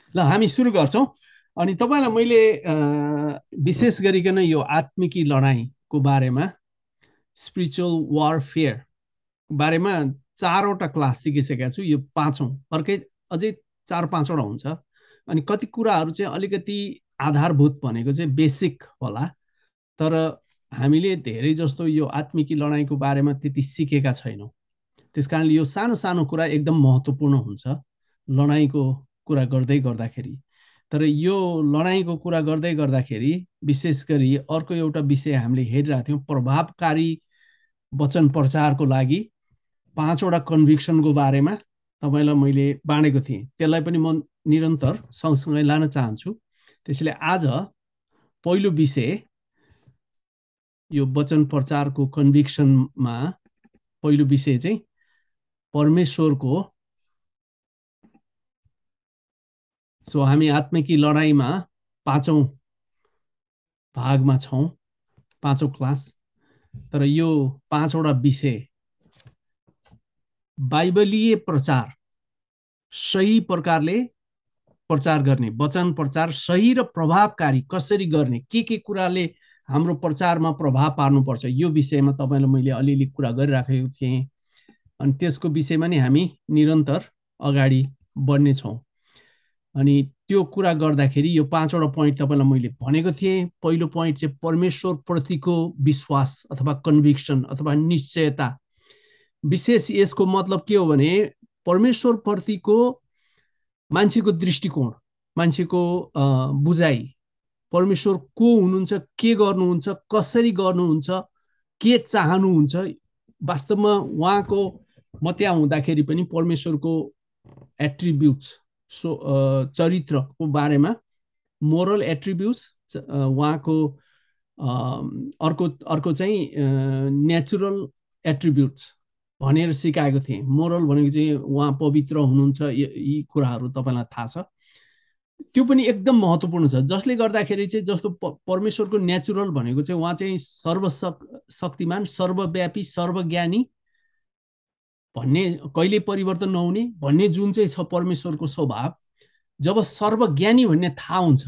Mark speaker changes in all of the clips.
Speaker 1: ल हामी सुरु गर्छौँ। अनि तपाईँलाई मैले विशेष गरिकन यो आत्मिकी लडाइँको बारेमा स्पिरिचुअल वारफेयर बारेमा चारवटा क्लास सिकिसकेको छु। यो पाँचौँ, अर्कै अझै चार पाँचवटा हुन्छ। अनि कति कुराहरू चाहिँ अलिकति आधारभूत भनेको चाहिँ बेसिक होला, तर हामीले धेरै जस्तो यो आत्मिकी लडाइँको बारेमा त्यति सिकेका छैनौँ। त्यस कारणले यो सानो सानो कुरा एकदम महत्त्वपूर्ण हुन्छ लडाइँको कुरा गर्दै गर्दाखेरि। तर यो लडाइँको कुरा गर्दै गर्दाखेरि विशेष गरी अर्को एउटा विषय हामीले हेरिरहेको थियौँ, प्रभावकारी वचन प्रचारको लागि पाँचवटा कन्भिक्सनको बारेमा तपाईँलाई मैले बाँडेको थिएँ। त्यसलाई पनि म निरन्तर सँगसँगै लान चाहन्छु। त्यसैले आज पहिलो विषय यो वचन प्रचारको कन्भिक्सनमा पहिलो विषय चाहिँ परमेश्वरको। सो हामी आत्मिकी लडाइँमा पाँचौँ भागमा छौँ, पाँचौँ क्लास। तर यो पाँचवटा विषय बाइबलीय प्रचार, सही प्रकारले प्रचार गर्ने, वचन प्रचार सही र प्रभावकारी कसरी गर्ने, के कुराले हाम्रो प्रचारमा प्रभाव पार्नुपर्छ, यो विषयमा तपाईँलाई मैले अलिअलि कुरा गरिराखेको थिएँ। अनि त्यसको विषयमा नि हामी निरन्तर अगाडि बढ्नेछौँ। अनि त्यो कुरा गर्दाखेरि यो पाँचवटा पोइन्ट तपाईँलाई मैले भनेको थिएँ। पहिलो पोइन्ट चाहिँ परमेश्वरप्रतिको विश्वास अथवा कन्भिक्सन अथवा निश्चयता। विशेष यसको मतलब के हो भने परमेश्वरप्रतिको मान्छेको दृष्टिकोण, मान्छेको बुझाइ, परमेश्वर को हुनुहुन्छ, के गर्नुहुन्छ, कसरी गर्नुहुन्छ, के चाहनुहुन्छ, वास्तवमा उहाँको म त्यहाँ हुँदाखेरि पनि परमेश्वरको एट्रिब्युट्स, चरित्रको बारेमा, मोरल एट्रिब्युट्स, उहाँको अर्को अर्को चाहिँ नेचुरल एट्रिब्युट्स भनेर सिकाएको थिएँ। मोरल भनेको चाहिँ उहाँ पवित्र हुनुहुन्छ, यी कुराहरू तपाईँलाई थाहा छ। त्यो पनि एकदम महत्त्वपूर्ण छ, जसले गर्दाखेरि चाहिँ जस्तो परमेश्वरको नेचुरल भनेको चाहिँ उहाँ चाहिँ सर्वशक्तिमान, सर्वव्यापी, सर्वज्ञानी भन्ने, कहिले परिवर्तन नहुने भन्ने जुन चाहिँ छ परमेश्वरको स्वभाव। जब सर्वज्ञानी भन्ने थाहा हुन्छ,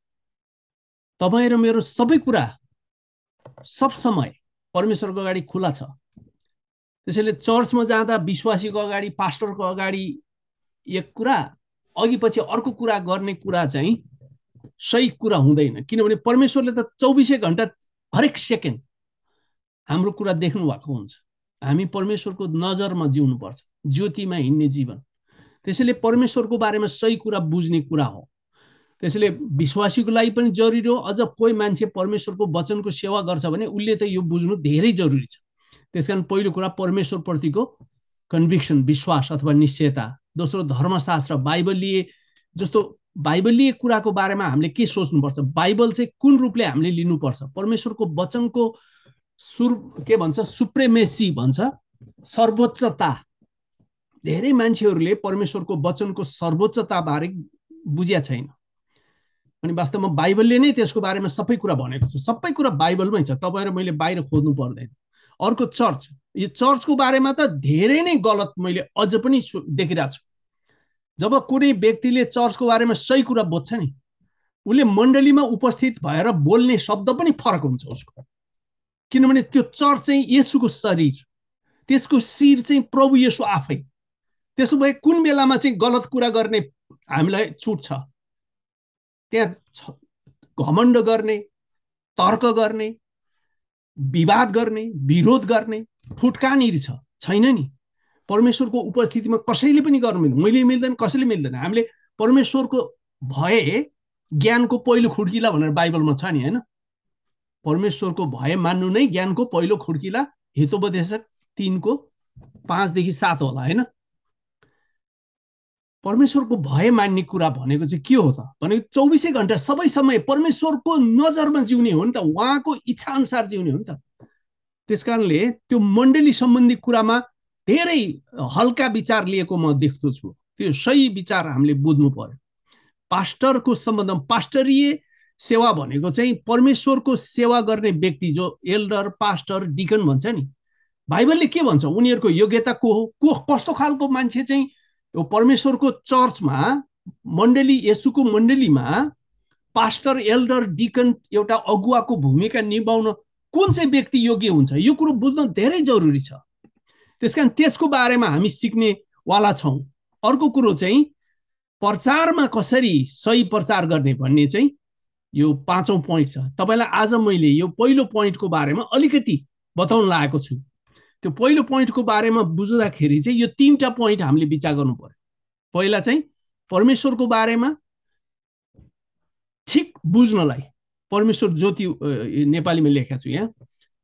Speaker 1: तपाईँ र मेरो सबै कुरा सब समय परमेश्वरको अगाडि खुला छ। त्यसैले चर्चमा जाँदा विश्वासीको अगाडि, पास्टरको अगाडि एक कुरा, अघि पछि अर्को कुरा गर्ने कुरा चाहिँ सही कुरा हुँदैन। किनभने परमेश्वरले त 24 घण्टा हरेक सेकेन्ड हाम्रो कुरा देख्नु भएको हुन्छ। हामी परमेश्वरको नजरमा जिउनुपर्छ, ज्योतिमा हिँड्ने जीवन। त्यसैले परमेश्वरको बारेमा सही कुरा बुझ्ने कुरा हो। त्यसैले विश्वासीको लागि पनि जरुरी हो। अझ कोही मान्छे परमेश्वरको वचनको सेवा गर्छ भने उसले त यो बुझ्नु धेरै जरुरी छ। त्यसकारण पहिलो कुरा परमेश्वरप्रतिको कन्भिक्सन, विश्वास अथवा निश्चयता। दोस्रो धर्मशास्त्र, बाइबलीय, जस्तो बाइबलीय कुराको बारेमा हामीले के सोच्नुपर्छ, बाइबल चाहिँ कुन रूपले हामीले लिनुपर्छ, परमेश्वरको वचनको के भन्छ, सुप्रेमेसी भन्छ, सर्वोच्चता। धेरै मान्छेहरूले परमेश्वरको वचनको सर्वोच्चता बारे बुझ्या छैन। अनि वास्तवमा बाइबलले नै त्यसको बारेमा सबै कुरा भनेको छ। सबै कुरा बाइबलमै छ, तपाईँ र मैले बाहिर खोज्नु पर्दैन। अर्को चर्च, यो चर्चको बारेमा त धेरै नै गलत मैले अझ पनि देखिरहेको छु। जब कुनै व्यक्तिले चर्चको बारेमा सही कुरा बुझ्छ नि, उसले मण्डलीमा उपस्थित भएर बोल्ने शब्द पनि फरक हुन्छ उसको। किनभने त्यो चर्च चाहिँ येशूको शरीर, त्यसको शिर चाहिँ प्रभु येशू आफै। त्यसो भए कुन बेलामा चाहिँ गलत कुरा गर्ने हामीलाई छुट छ? त्यहाँ घमण्ड गर्ने, तर्क गर्ने, विवाद गर्ने, विरोध गर्ने फुट कहाँनिर छ? छैन नि। परमेश्वरको उपस्थितिमा कसैले पनि गर्नु मिल्दैन, मैले मिल्दैन, कसैले मिल्दैन। हामीले परमेश्वरको भए ज्ञानको पहिलो खुड्किला भनेर बाइबलमा छ नि, होइन? परमेश्वरको भय मान्नु नै ज्ञानको पहिलो खुड्किला, हितोपदेशक 3:5-7 होला, होइन? परमेश्वरको भय मान्ने कुरा भनेको चाहिँ के हो त भनेको 24 घण्टा सबै समय परमेश्वरको नजरमा जिउने हो नि त, उहाँको इच्छा अनुसार जिउने हो नि त। त्यसकारणले त्यो मण्डली सम्बन्धी कुरामा धेरै हल्का विचार लिएको म देख्दछु। त्यो सही विचार हामीले बुझ्नु पर्यो। पास्टरको सम्बन्धमा, पास्टरीय सेवा भनेको चाहिँ परमेश्वरको सेवा गर्ने व्यक्ति, जो एल्डर, पास्टर, डिकन भन्छ नि, बाइबलले के भन्छ उनीहरूको योग्यता को हो, को कस्तो खालको मान्छे चाहिँ परमेश्वरको चर्चमा मण्डली येशूको मण्डलीमा पास्टर एल्डर डिकन एउटा अगुवाको भूमिका निभाउन कुन चाहिँ व्यक्ति योग्य हुन्छ यो कुरो बुझ्न धेरै जरुरी छ। त्यसकारण त्यसको बारेमा हामी सिक्नेवाला छौँ। अर्को कुरो चाहिँ प्रचारमा कसरी सही प्रचार गर्ने भन्ने चाहिँ यो 5औं पोइन्ट छ। तपाईलाई आज मैले यो पहिलो पोइन्टको बारेमा अलिकति बताउन लागेको छु। त्यो पहिलो पोइन्टको बारेमा बुझ्दाखेरि चाहिँ यो 3टा पोइन्ट हामीले विचार गर्नु पर्यो। पहिला चाहिँ परमेश्वरको बारेमा ठिक बुझ्नलाई परमेश्वर ज्योति नेपालीमा लेखेको छु यहाँ।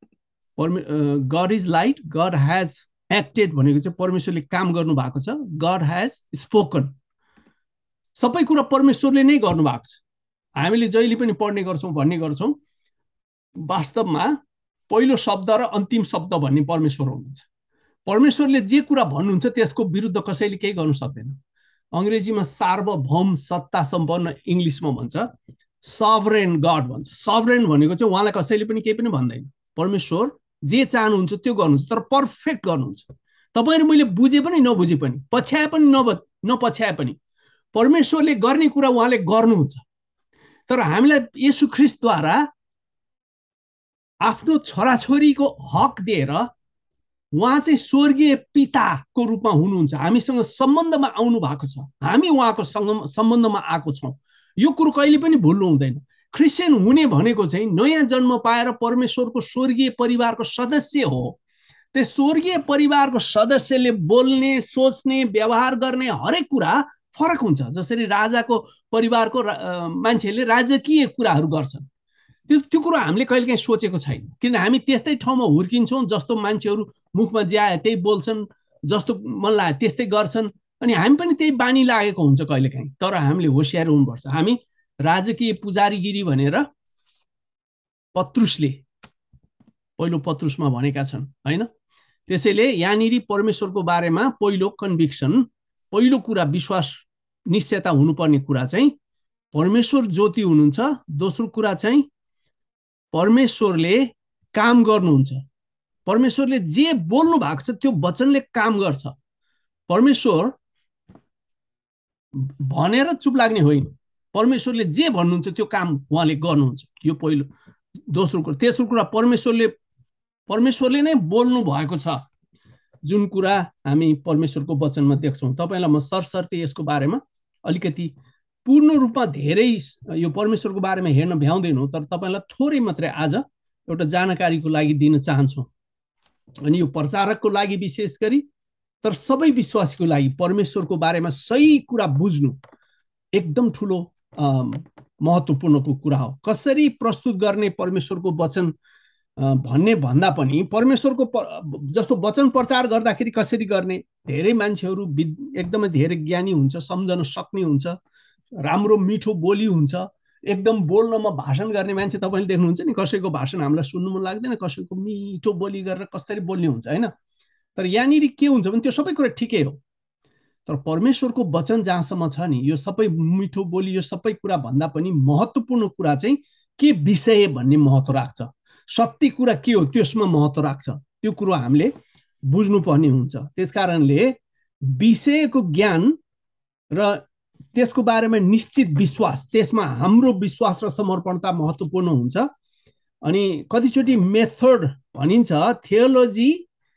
Speaker 1: God is light, God has acted भनेको चाहिँ परमेश्वरले काम गर्नु भएको छ। गड हैज स्पोकन, सबै कुरा परमेश्वरले नै गर्नु भएको छ। हामीले जहिले पनि पढ्ने गर्छौँ भन्ने गर्छौँ, वास्तवमा पहिलो शब्द र अन्तिम शब्द भन्ने परमेश्वर हुनुहुन्छ। परमेश्वरले जे कुरा भन्नुहुन्छ त्यसको विरुद्ध कसैले केही गर्न सक्दैन। अंग्रेजीमा सार्वभौम सत्ता सम्पन्न, इंग्लिशमा भन्छ सभरेन गड भन्छ। सभरेन भनेको चाहिँ उहाँलाई कसैले पनि केही पनि भन्दैन। परमेश्वर जे चाहनुहुन्छ त्यो गर्नुहुन्छ, तर पर्फेक्ट गर्नुहुन्छ। तपाईहरु मैले बुझे पनि नबुझे पनि, पछ्याए पनि नपछ्याए पनि परमेश्वरले गर्ने कुरा उहाँले गर्नुहुन्छ। तर हामीलाई येशू ख्रीष्टद्वारा आफ्नो छोराछोरीको हक दिएर उहाँ चाहिँ स्वर्गीय पिताको रूपमा हुनुहुन्छ, हामीसँग सम्बन्धमा आउनु भएको छ, हामी उहाँको सम्बन्धमा आएको छौँ। यो कुरो कहिले पनि भुल्नु हुँदैन। क्रिस्चियन हुने भनेको चाहिँ नयाँ जन्म पाएर परमेश्वरको स्वर्गीय परिवारको सदस्य हो। त्यस स्वर्गीय परिवारको सदस्यले बोल्ने, सोच्ने, व्यवहार गर्ने हरेक कुरा फरक हुन्छ। जसरी राजाको परिवारको मान्छेले राजकीय कुराहरू गर्छन्, त्यो कुरा हामीले कहिलेकाहीँ सोचेको छैन। किन हामी त्यस्तै ठाउँमा हुर्किन्छौँ, जस्तो मान्छेहरू मुखमा जे आए त्यही बोल्छन्, जस्तो मन लाग्यो त्यस्तै गर्छन्, अनि हामी पनि त्यही बानी लागेको हुन्छ कहिलेकाहीँ। तर हामीले होशियार हुनुपर्छ। हामी राजकीय पुजारीगिरी भनेर पत्रुसले पहिलो पत्रुसमा भनेका छन्, हैन? त्यसैले यहाँनिर परमेश्वरको बारेमा पहिलो कन्भिक्सन, पहिलो कुरा विश्वास निश्चयता हुनुपर्ने कुरा चाहिँ परमेश्वर ज्योति हुनुहुन्छ। दोस्रो कुरा चाहिँ परमेश्वरले काम गर्नुहुन्छ। परमेश्वरले जे बोल्नु भएको छ त्यो वचनले काम गर्छ। परमेश्वर भनेर चुप लाग्ने होइन, परमेश्वरले जे भन्नुहुन्छ त्यो काम उहाँले गर्नुहुन्छ। यो पहिलो। दोस्रो कुरा। तेस्रो कुरा, परमेश्वरले नै बोल्नु भएको छ। जुन कुरा हामी परमेश्वरको वचनमा देख्छौँ। तपाईलाई म सरसर्ती यसको बारेमा अलिकति पूर्ण रूपमा धेरै यो परमेश्वरको बारेमा हेर्न भ्याउँदैनौँ, तर तपाईलाई थोरै मात्रै आज एउटा जानकारीको लागि दिन चाहन्छु। अनि यो प्रचारकको लागि विशेष गरी, तर सबै विश्वासीको लागि परमेश्वरको बारेमा सही कुरा बुझ्नु एकदम ठुलो महत्त्वपूर्णको कुरा हो। कसरी प्रस्तुत गर्ने परमेश्वरको वचन भन्ने भन्दा पनि परमेश्वरको जस्तो वचन प्रचार गर्दाखेरि कसरी गर्ने, धेरै मान्छेहरू एकदमै धेरै ज्ञानी हुन्छ, सम्झन सक्ने हुन्छ, राम्रो मिठो बोली हुन्छ, एकदम बोल्नमा भाषण गर्ने मान्छे तपाईले देख्नुहुन्छ नि। कसैको भाषण हामीलाई सुन्नु मन लाग्दैन, कसैको मिठो बोली गरेर कसरी बोल्ने हुन्छ, हैन? तर यहाँनिर के हुन्छ भने त्यो सबै कुरा ठिकै हो, तर परमेश्वरको वचन जहाँसम्म छ नि, यो सबै मिठो बोली, यो सबै कुरा भन्दा पनि महत्त्वपूर्ण कुरा चाहिँ के विषय भन्ने महत्त्व राख्छ। सत्य कुरा के हो त्यसमा महत्त्व राख्छ। त्यो कुरो हामीले बुझ्नुपर्ने हुन्छ। त्यसकारणले विषयको ज्ञान र त्यसको बारेमा निश्चित विश्वास, त्यसमा हाम्रो विश्वास र समर्पणता महत्त्वपूर्ण हुन्छ। अनि कतिचोटि मेथड भनिन्छ, थियोलोजी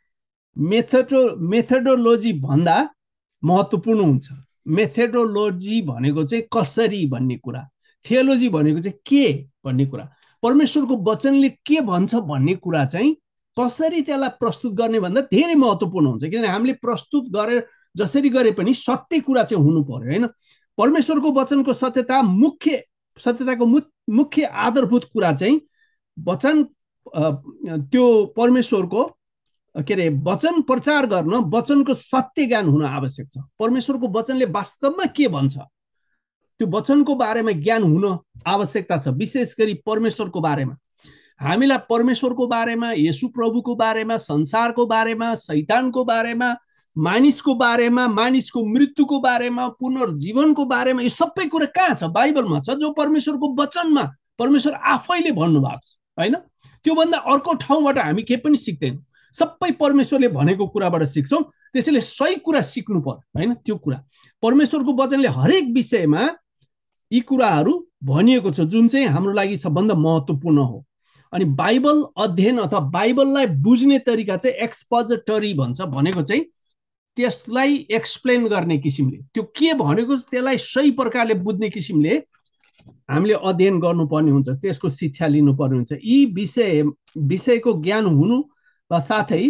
Speaker 1: मेथोडोलोजी भन्दा महत्त्वपूर्ण हुन्छ। मेथोडोलोजी भनेको चाहिँ कसरी भन्ने कुरा, थियोलोजी भनेको चाहिँ के भन्ने कुरा, परमेश्वरको वचनले के भन्छ भन्ने कुरा चाहिँ कसरी त्यसलाई प्रस्तुत गर्ने भन्दा धेरै महत्त्वपूर्ण हुन्छ। किनभने हामीले प्रस्तुत गरेर जसरी गरे पनि सत्य कुरा चाहिँ हुनु पर्यो, हैन? परमेश्वरको वचनको सत्यताको मुख्य आधारभूत कुरा चाहिँ वचन, त्यो परमेश्वरको के अरे वचन प्रचार गर्न वचनको सत्य ज्ञान हुन आवश्यक छ। परमेश्वरको वचनले वास्तवमा के भन्छ त्यो वचनको बारेमा ज्ञान हुन आवश्यकता छ। विशेष गरी परमेश्वरको बारेमा, हामीलाई परमेश्वरको बारेमा, येशू प्रभुको बारेमा, संसारको बारेमा, शैतानको बारेमा, मानिसको बारेमा, मानिसको मृत्युको बारेमा, पुनर्जीवनको बारेमा, यो सबै कुरा कहाँ छ? बाइबलमा छ, जो परमेश्वरको वचनमा परमेश्वर आफैले भन्नुभएको छ, हैन? त्यो भन्दा अर्को ठाउँबाट हामी केही पनि सिक्दैनौँ। सबै परमेश्वरले भनेको कुराबाट सिक्छौँ। त्यसैले सही कुरा सिक्नु पर्यो हैन। त्यो कुरा परमेश्वरको वचनले हरेक विषयमा यी कुराहरू भनिएको छ जुन चाहिँ हाम्रो लागि सबभन्दा महत्त्वपूर्ण हो। अनि बाइबल अध्ययन अथवा बाइबललाई बुझ्ने तरिका चाहिँ एक्सपोजिटरी भन्छ, भनेको चाहिँ त्यसलाई एक्सप्लेन गर्ने किसिमले, त्यो के भनेको त्यसलाई सही प्रकारले बुझ्ने किसिमले हामीले अध्ययन गर्नुपर्ने हुन्छ, त्यसको शिक्षा लिनुपर्ने हुन्छ। यी विषयको ज्ञान हुनु र साथै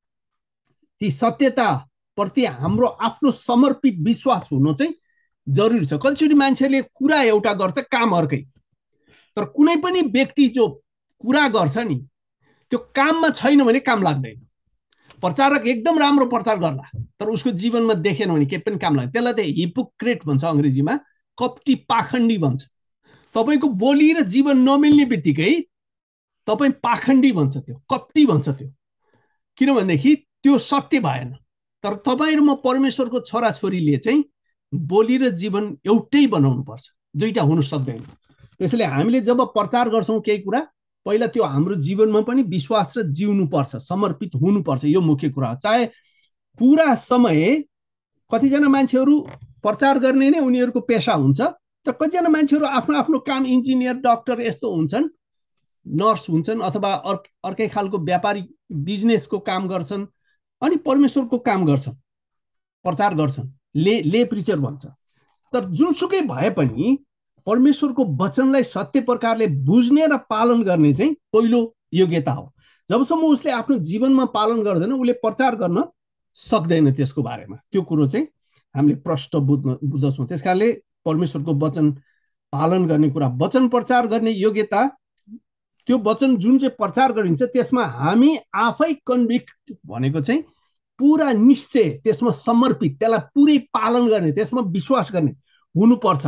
Speaker 1: ती सत्यताप्रति हाम्रो आफ्नो समर्पित विश्वास हुनु चाहिँ जरुरी छ। कतिचोटि मान्छेले कुरा एउटा गर्छ, काम अर्कै। तर कुनै पनि व्यक्ति जो कुरा गर्छ नि त्यो काममा छैन भने काम लाग्दैन। प्रचारक एकदम राम्रो प्रचार गर्ला तर उसको जीवनमा देखेन भने केही पनि काम लाग्दैन। त्यसलाई त हिपोक्रेट भन्छ अङ्ग्रेजीमा, कपटी पाखण्डी भन्छ। तपाईको बोली र जीवन नमिल्ने बित्तिकै तपाईँ पाखण्डी भन्छ, त्यो कपटी भन्छ। त्यो किनभनेदेखि त्यो सत्य भएन। तर तपाईँ र म परमेश्वरको छोराछोरीले चाहिँ बोली र जीवन एउटै बनाउनु पर्छ, दुईटा हुनु सक्दैन। त्यसैले हामीले जब प्रचार गर्छौँ केही कुरा, पहिला त्यो हाम्रो जीवनमा पनि विश्वास र जिउनु पर्छ, समर्पित हुनुपर्छ। यो मुख्य कुरा हो। चाहे पुरा समय कतिजना मान्छेहरू प्रचार गर्ने नै उनीहरूको पेसा हुन्छ, तर कतिजना मान्छेहरू आफ्नो आफ्नो काम, इन्जिनियर, डक्टर यस्तो हुन्छन्, नर्स हुन्छन्, अथवा अर्कै खालको व्यापारिक बिजनेसको काम गर्छन् अनि परमेश्वरको काम गर्छन्, प्रचार गर्छन्, ले प्रिचर भन्छ। तर जुनसुकै भए पनि परमेश्वरको वचनलाई सत्य प्रकारले बुझ्ने र पालन गर्ने चाहिँ पहिलो योग्यता हो। जबसम्म उसले आफ्नो जीवनमा पालन गर्दैन उसले प्रचार गर्न सक्दैन त्यसको बारेमा। त्यो कुरो चाहिँ हामीले प्रष्ट बुझ्दछौँ। त्यस कारणले परमेश्वरको वचन पालन गर्ने कुरा, वचन प्रचार गर्ने योग्यता, त्यो वचन जुन चाहिँ प्रचार गरिन्छ त्यसमा हामी आफै कन्भिक्ट भनेको चाहिँ पुरा निश्चय, त्यसमा समर्पित, त्यसलाई पुरै पालन गर्ने, त्यसमा विश्वास गर्ने हुनुपर्छ।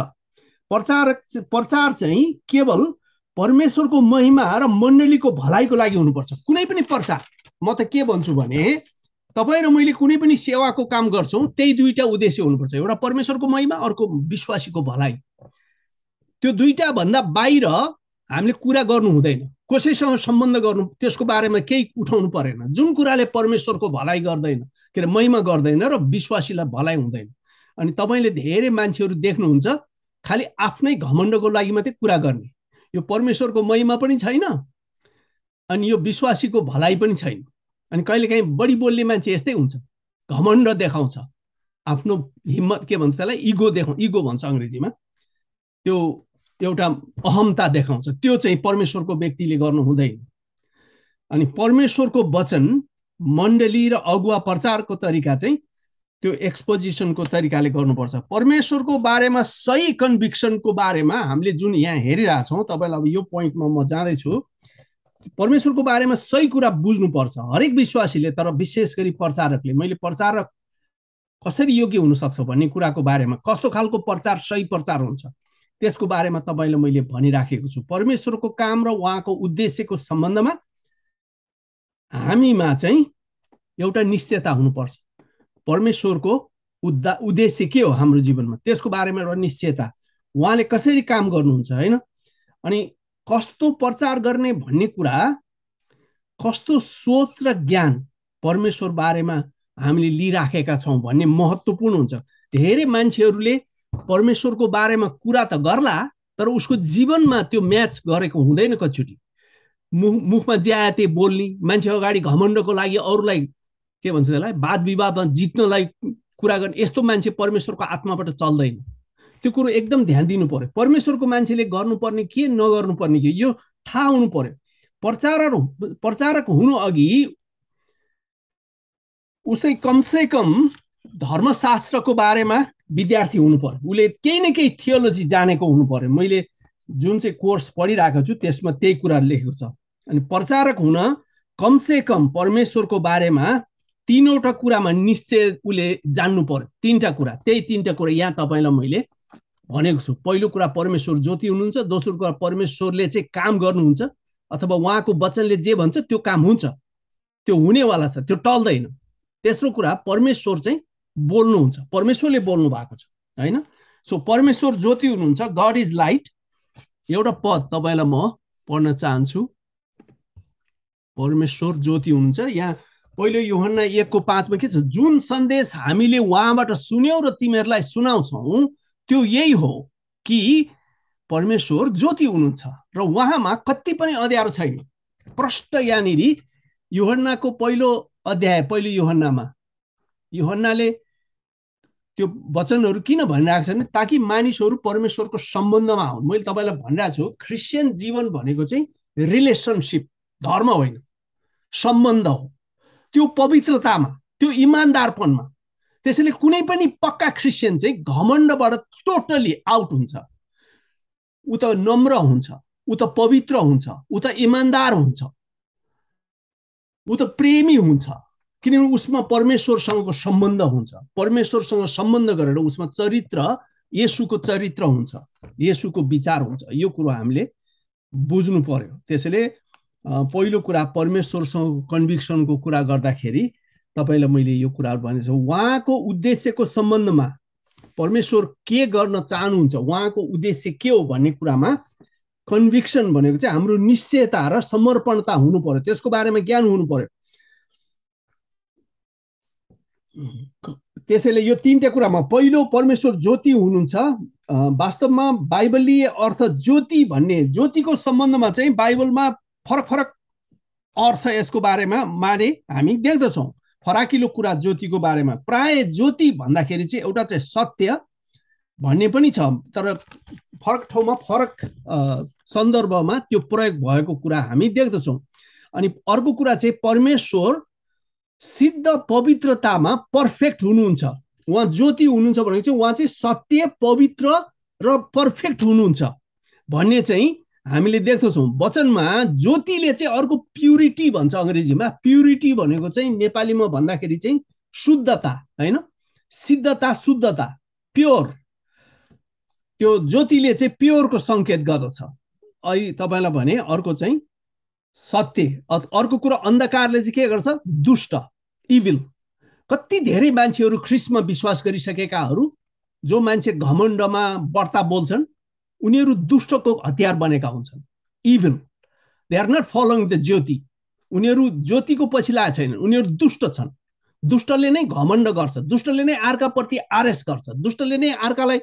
Speaker 1: प्रचार चाहिँ केवल परमेश्वरको महिमा र मण्डलीको भलाइको लागि हुनुपर्छ। कुनै पनि प्रचार, म त के भन्छु भने तपाईँ र मैले कुनै पनि सेवाको काम गर्छौँ, त्यही दुईटा उद्देश्य हुनुपर्छ। एउटा परमेश्वरको महिमा, अर्को विश्वासीको भलाइ। त्यो दुईटा भन्दा बाहिर हामीले कुरा गर्नु हुँदैन। कसैसँग सम्बन्ध गर्नु, त्यसको बारेमा केही उठाउनु परेन जुन कुराले परमेश्वरको भलाइ गर्दैन, के अरे महिमा गर्दैन र विश्वासीलाई भलाइ हुँदैन। अनि तपाईँले धेरै मान्छेहरू देख्नुहुन्छ खालि आफ्नै घमण्डको लागि मात्रै कुरा गर्ने, यो परमेश्वरको महिमा पनि छैन अनि यो विश्वासीको भलाइ पनि छैन। अनि कहिलेकाहीँ बढी बोल्ने मान्छे यस्तै हुन्छ, घमण्ड देखाउँछ, आफ्नो हिम्मत, के भन्छ त्यसलाई, इगो भन्छ अङ्ग्रेजीमा, त्यो एउटा अहमता देखाउँछ। त्यो चाहिँ परमेश्वरको व्यक्तिले गर्नु हुँदैन। अनि परमेश्वरको वचन मण्डली र अगुवा प्रचारको तरिका चाहिँ त्यो एक्सपोजिसनको तरिकाले गर्नुपर्छ। परमेश्वरको बारेमा सही कन्भिक्सनको बारेमा हामीले जुन यहाँ हेरिरहेछौँ, तपाईँलाई अब यो पोइन्टमा म जाँदैछु, परमेश्वरको बारेमा सही कुरा बुझ्नुपर्छ हरेक विश्वासीले। तर विशेष गरी प्रचारकले, मैले प्रचारक कसरी योग्य हुनसक्छ भन्ने कुराको बारेमा, कस्तो खालको प्रचार सही प्रचार हुन्छ त्यसको बारेमा तपाईँलाई मैले भनिराखेको छु। परमेश्वरको काम र उहाँको उद्देश्यको सम्बन्धमा हामीमा चाहिँ एउटा निश्चयता हुनुपर्छ। परमेश्वरको उद्देश्य के हो हाम्रो जीवनमा, त्यसको बारेमा एउटा निश्चयता, उहाँले कसरी काम गर्नुहुन्छ हैन। अनि कस्तो प्रचार गर्ने भन्ने कुरा, कस्तो सोच र ज्ञान परमेश्वर बारेमा हामीले लिइराखेका छौँ भन्ने महत्त्वपूर्ण हुन्छ। धेरै मान्छेहरूले परमेश्वरको बारेमा कुरा त गर्ला तर उसको जीवनमा त्यो म्याच गरेको हुँदैन। कतिचोटि मुखमा ज्याते बोल्ने, मान्छे अगाडि घमण्डको लागि, अरूलाई के भन्छ त्यसलाई, वाद विवादमा जित्नलाई कुरा गर्ने, यस्तो मान्छे परमेश्वरको आत्माबाट चल्दैन। त्यो कुरो एकदम ध्यान दिनु पर्यो। परमेश्वरको मान्छेले गर्नुपर्ने के, नगर्नुपर्ने के, यो थाहा हुनु पर्यो। प्रचारक हुनु अघि उसै कमसे कम धर्मशास्त्रको बारेमा विद्यार्थी हुनु पर्यो, उसले केही न केही थियोलोजी जानेको हुनु पर्यो। मैले जुन चाहिँ कोर्स पढिरहेको छु त्यसमा त्यही कुरा लेखेको छ। अनि प्रचारक हुन कमसे कम परमेश्वरको बारेमा तीनवटा कुरामा निश्चय उसले जान्नु पर्यो। तीनटा कुरा, त्यही तीनटा कुरा यहाँ तपाईँलाई मैले भनेको छु। पहिलो कुरा परमेश्वर ज्योति हुनुहुन्छ, दोस्रो कुरा परमेश्वरले चाहिँ काम गर्नुहुन्छ अथवा उहाँको वचनले जे भन्छ त्यो काम हुन्छ, त्यो हुनेवाला छ, त्यो टल्दैन। तेस्रो कुरा परमेश्वर चाहिँ बोल्नुहुन्छ, परमेश्वरले बोल्नु भएको छ हैन। सो परमेश्वर ज्योति हुनुहुन्छ, गड इज लाइट। एउटा पद तपाईँलाई म पढ्न चाहन्छु। परमेश्वर ज्योति हुनुहुन्छ, यहाँ पहिलो यूहन्ना 1:5 के छ, जुन सन्देश हामीले उहाँबाट सुन्यौं र तिमीहरूलाई सुनाउँछौं त्यो यही हो कि परमेश्वर ज्योति हुनुहुन्छ र उहाँमा कति पनि अँध्यारो छैन। प्रष्ट यहाँनिर यूहन्नाको पहिलो अध्याय, पहिलो यूहन्नाले त्यो वचनहरू किन भनिरहेको छ भने ताकि मानिसहरू परमेश्वरको सम्बन्धमा हुन्। मैले तपाईँलाई भनिरहेको छु, क्रिस्चियन जीवन भनेको चाहिँ रिलेसनसिप, धर्म होइन, सम्बन्ध हो। त्यो पवित्रतामा, त्यो इमान्दारपनमा। त्यसैले कुनै पनि पक्का क्रिस्चियन चाहिँ घमण्डबाट टोटली आउट हुन्छ। ऊ त नम्र हुन्छ, ऊ त पवित्र हुन्छ, ऊ त इमान्दार हुन्छ, ऊ त प्रेमी हुन्छ, किनभने उसमा परमेश्वरसँगको सम्बन्ध हुन्छ। परमेश्वरसँग सम्बन्ध गरेर उसमा चरित्र, येशूको चरित्र हुन्छ, येशूको विचार हुन्छ। यो कुरो हामीले बुझ्नु पर्यो। त्यसैले पहिलो कुरा परमेश्वरसँग कन्भिक्सनको कुरा गर्दाखेरि तपाईँलाई मैले यो कुराहरू भनेको छु। उहाँको उद्देश्यको सम्बन्धमा परमेश्वर के गर्न चाहनुहुन्छ, उहाँको उद्देश्य के हो भन्ने कुरामा कन्भिक्सन भनेको चाहिँ हाम्रो निश्चयता र समर्पणता हुनु पर्यो, त्यसको बारेमा ज्ञान हुनु पर्यो। त्यसैले यो तीनटा कुरामा, पहिलो परमेश्वर ज्योति हुनुहुन्छ। वास्तवमा बाइबलीय अर्थ ज्योति भन्ने, ज्योतिको सम्बन्धमा चाहिँ बाइबलमा फरक फरक अर्थ यसको बारेमा हामी देख्दछौँ। फराकिलो कुरा ज्योतिको बारेमा, प्राय ज्योति भन्दाखेरि चाहिँ एउटा चाहिँ सत्य भन्ने पनि छ, तर फरक ठाउँमा फरक सन्दर्भमा त्यो प्रयोग भएको कुरा हामी देख्दछौँ। अनि अर्को कुरा चाहिँ परमेश्वर सिद्ध पवित्रतामा पर्फेक्ट हुनुहुन्छ। उहाँ ज्योति हुनुहुन्छ भनेको चाहिँ उहाँ चाहिँ सत्य, पवित्र र पर्फेक्ट हुनुहुन्छ भन्ने चाहिँ हामीले देख्दछौँ। वचनमा ज्योतिले चाहिँ अर्को प्युरिटी भन्छ अङ्ग्रेजीमा। प्युरिटी भनेको चाहिँ नेपालीमा भन्दाखेरि चाहिँ शुद्धता होइन, सिद्धता, शुद्धता, प्योर। त्यो ज्योतिले चाहिँ प्योरको सङ्केत गर्दछ। अहिले तपाईँलाई भने अर्को चाहिँ सत्य। अर्को कुरा अन्धकारले चाहिँ के गर्छ, दुष्ट, इभिल। कति धेरै मान्छेहरू ख्रिस्टमा विश्वास गरिसकेकाहरू, जो मान्छे घमण्डमा बढ्ता बोल्छन्, उनीहरू दुष्टको हतियार बनेका हुन्छन्, evil. They are not following the ज्योति। उनीहरू ज्योतिको पछि लागेको छैनन्, उनीहरू दुष्ट छन्। दुष्टले नै घमण्ड गर्छ, दुष्टले नै अर्काप्रति आरेस गर्छ, दुष्टले नै अर्कालाई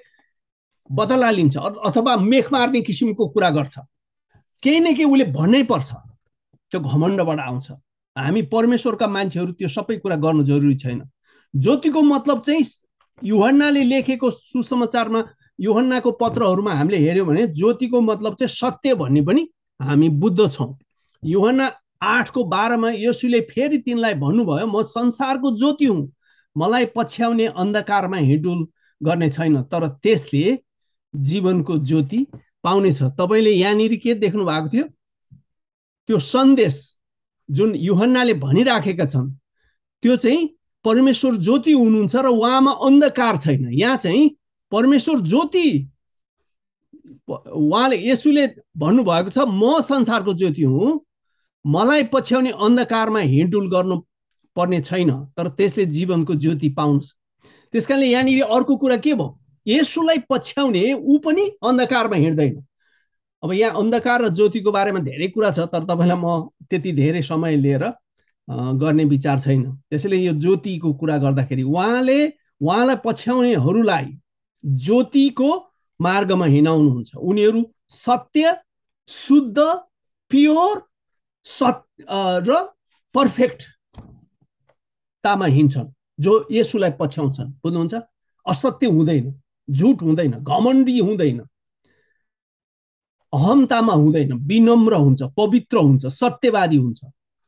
Speaker 1: बदला लिन्छ अथवा मेख मार्ने किसिमको कुरा गर्छ। केही न केही उसले भन्नै पर्छ, त्यो घमण्डबाट आउँछ। हामी परमेश्वरका मान्छेहरू त्यो सबै कुरा गर्नु जरुरी छैन। ज्योतिको मतलब चाहिँ यूहन्नाले लेखेको सुसमाचारमा, यूहन्नाको पत्रहरूमा हामीले हेर्यौँ भने ज्योतिको मतलब चाहिँ सत्य भन्ने पनि हामी बुझ्दछौँ। यूहन्ना 8:12 येशूले फेरि तिनलाई भन्नुभयो, म संसारको ज्योति हुँ, मलाई पछ्याउने अन्धकारमा हिँडुल गर्ने छैन, तर त्यसले जीवनको ज्योति पाउनेछ। तपाईँले यहाँनिर के देख्नु भएको थियो, त्यो सन्देश जुन यूहन्नाले भनिराखेका छन् त्यो चाहिँ परमेश्वर ज्योति हुनुहुन्छ र उहाँमा अन्धकार छैन। यहाँ चाहिँ परमेश्वर ज्योति, उहाँले, येशूले भन्नुभएको छ, म संसारको ज्योति हुँ, मलाई पछ्याउने अन्धकारमा हिँडुल गर्नु पर्ने छैन, तर त्यसले जीवनको ज्योति पाउँछ। त्यसकारणले यहाँनिर अर्को कुरा के भयो, येशूलाई पछ्याउने ऊ पनि अन्धकारमा हिँड्दैन। अब यहाँ अन्धकार र ज्योतिको बारेमा धेरै कुरा छ, तर तपाईँलाई म त्यति धेरै समय लिएर गर्ने विचार छैन। त्यसैले यो ज्योतिको कुरा गर्दाखेरि उहाँलाई पछ्याउनेहरूलाई ज्योतिको मार्गमा हिँडाउनुहुन्छ। उनीहरू सत्य, शुद्ध, प्योर र पर्फेक्टतामा हिँड्छन्, जो येशूलाई पछ्याउँछन्। बुझ्नुहुन्छ? असत्य हुँदैन, झुट हुँदैन, घमण्डी हुँदैन, अहमतामा हुँदैन, विनम्र हुन्छ, पवित्र हुन्छ, सत्यवादी हुन्छ।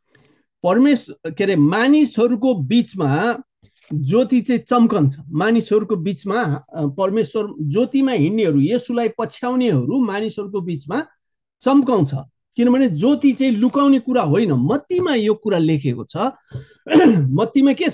Speaker 1: मानिसहरूको बीचमा ज्योति चाहिँ चम्कन्छ। मानिसहरूको बीचमा परमेश्वर ज्योतिमा हिँड्नेहरू, येशूलाई पछ्याउनेहरू मानिसहरूको बीचमा चम्काउँछ। किनभने ज्योति चाहिँ लुकाउने कुरा होइन। मत्तीमा यो कुरा लेखेको छ। मत्तीमा के छ,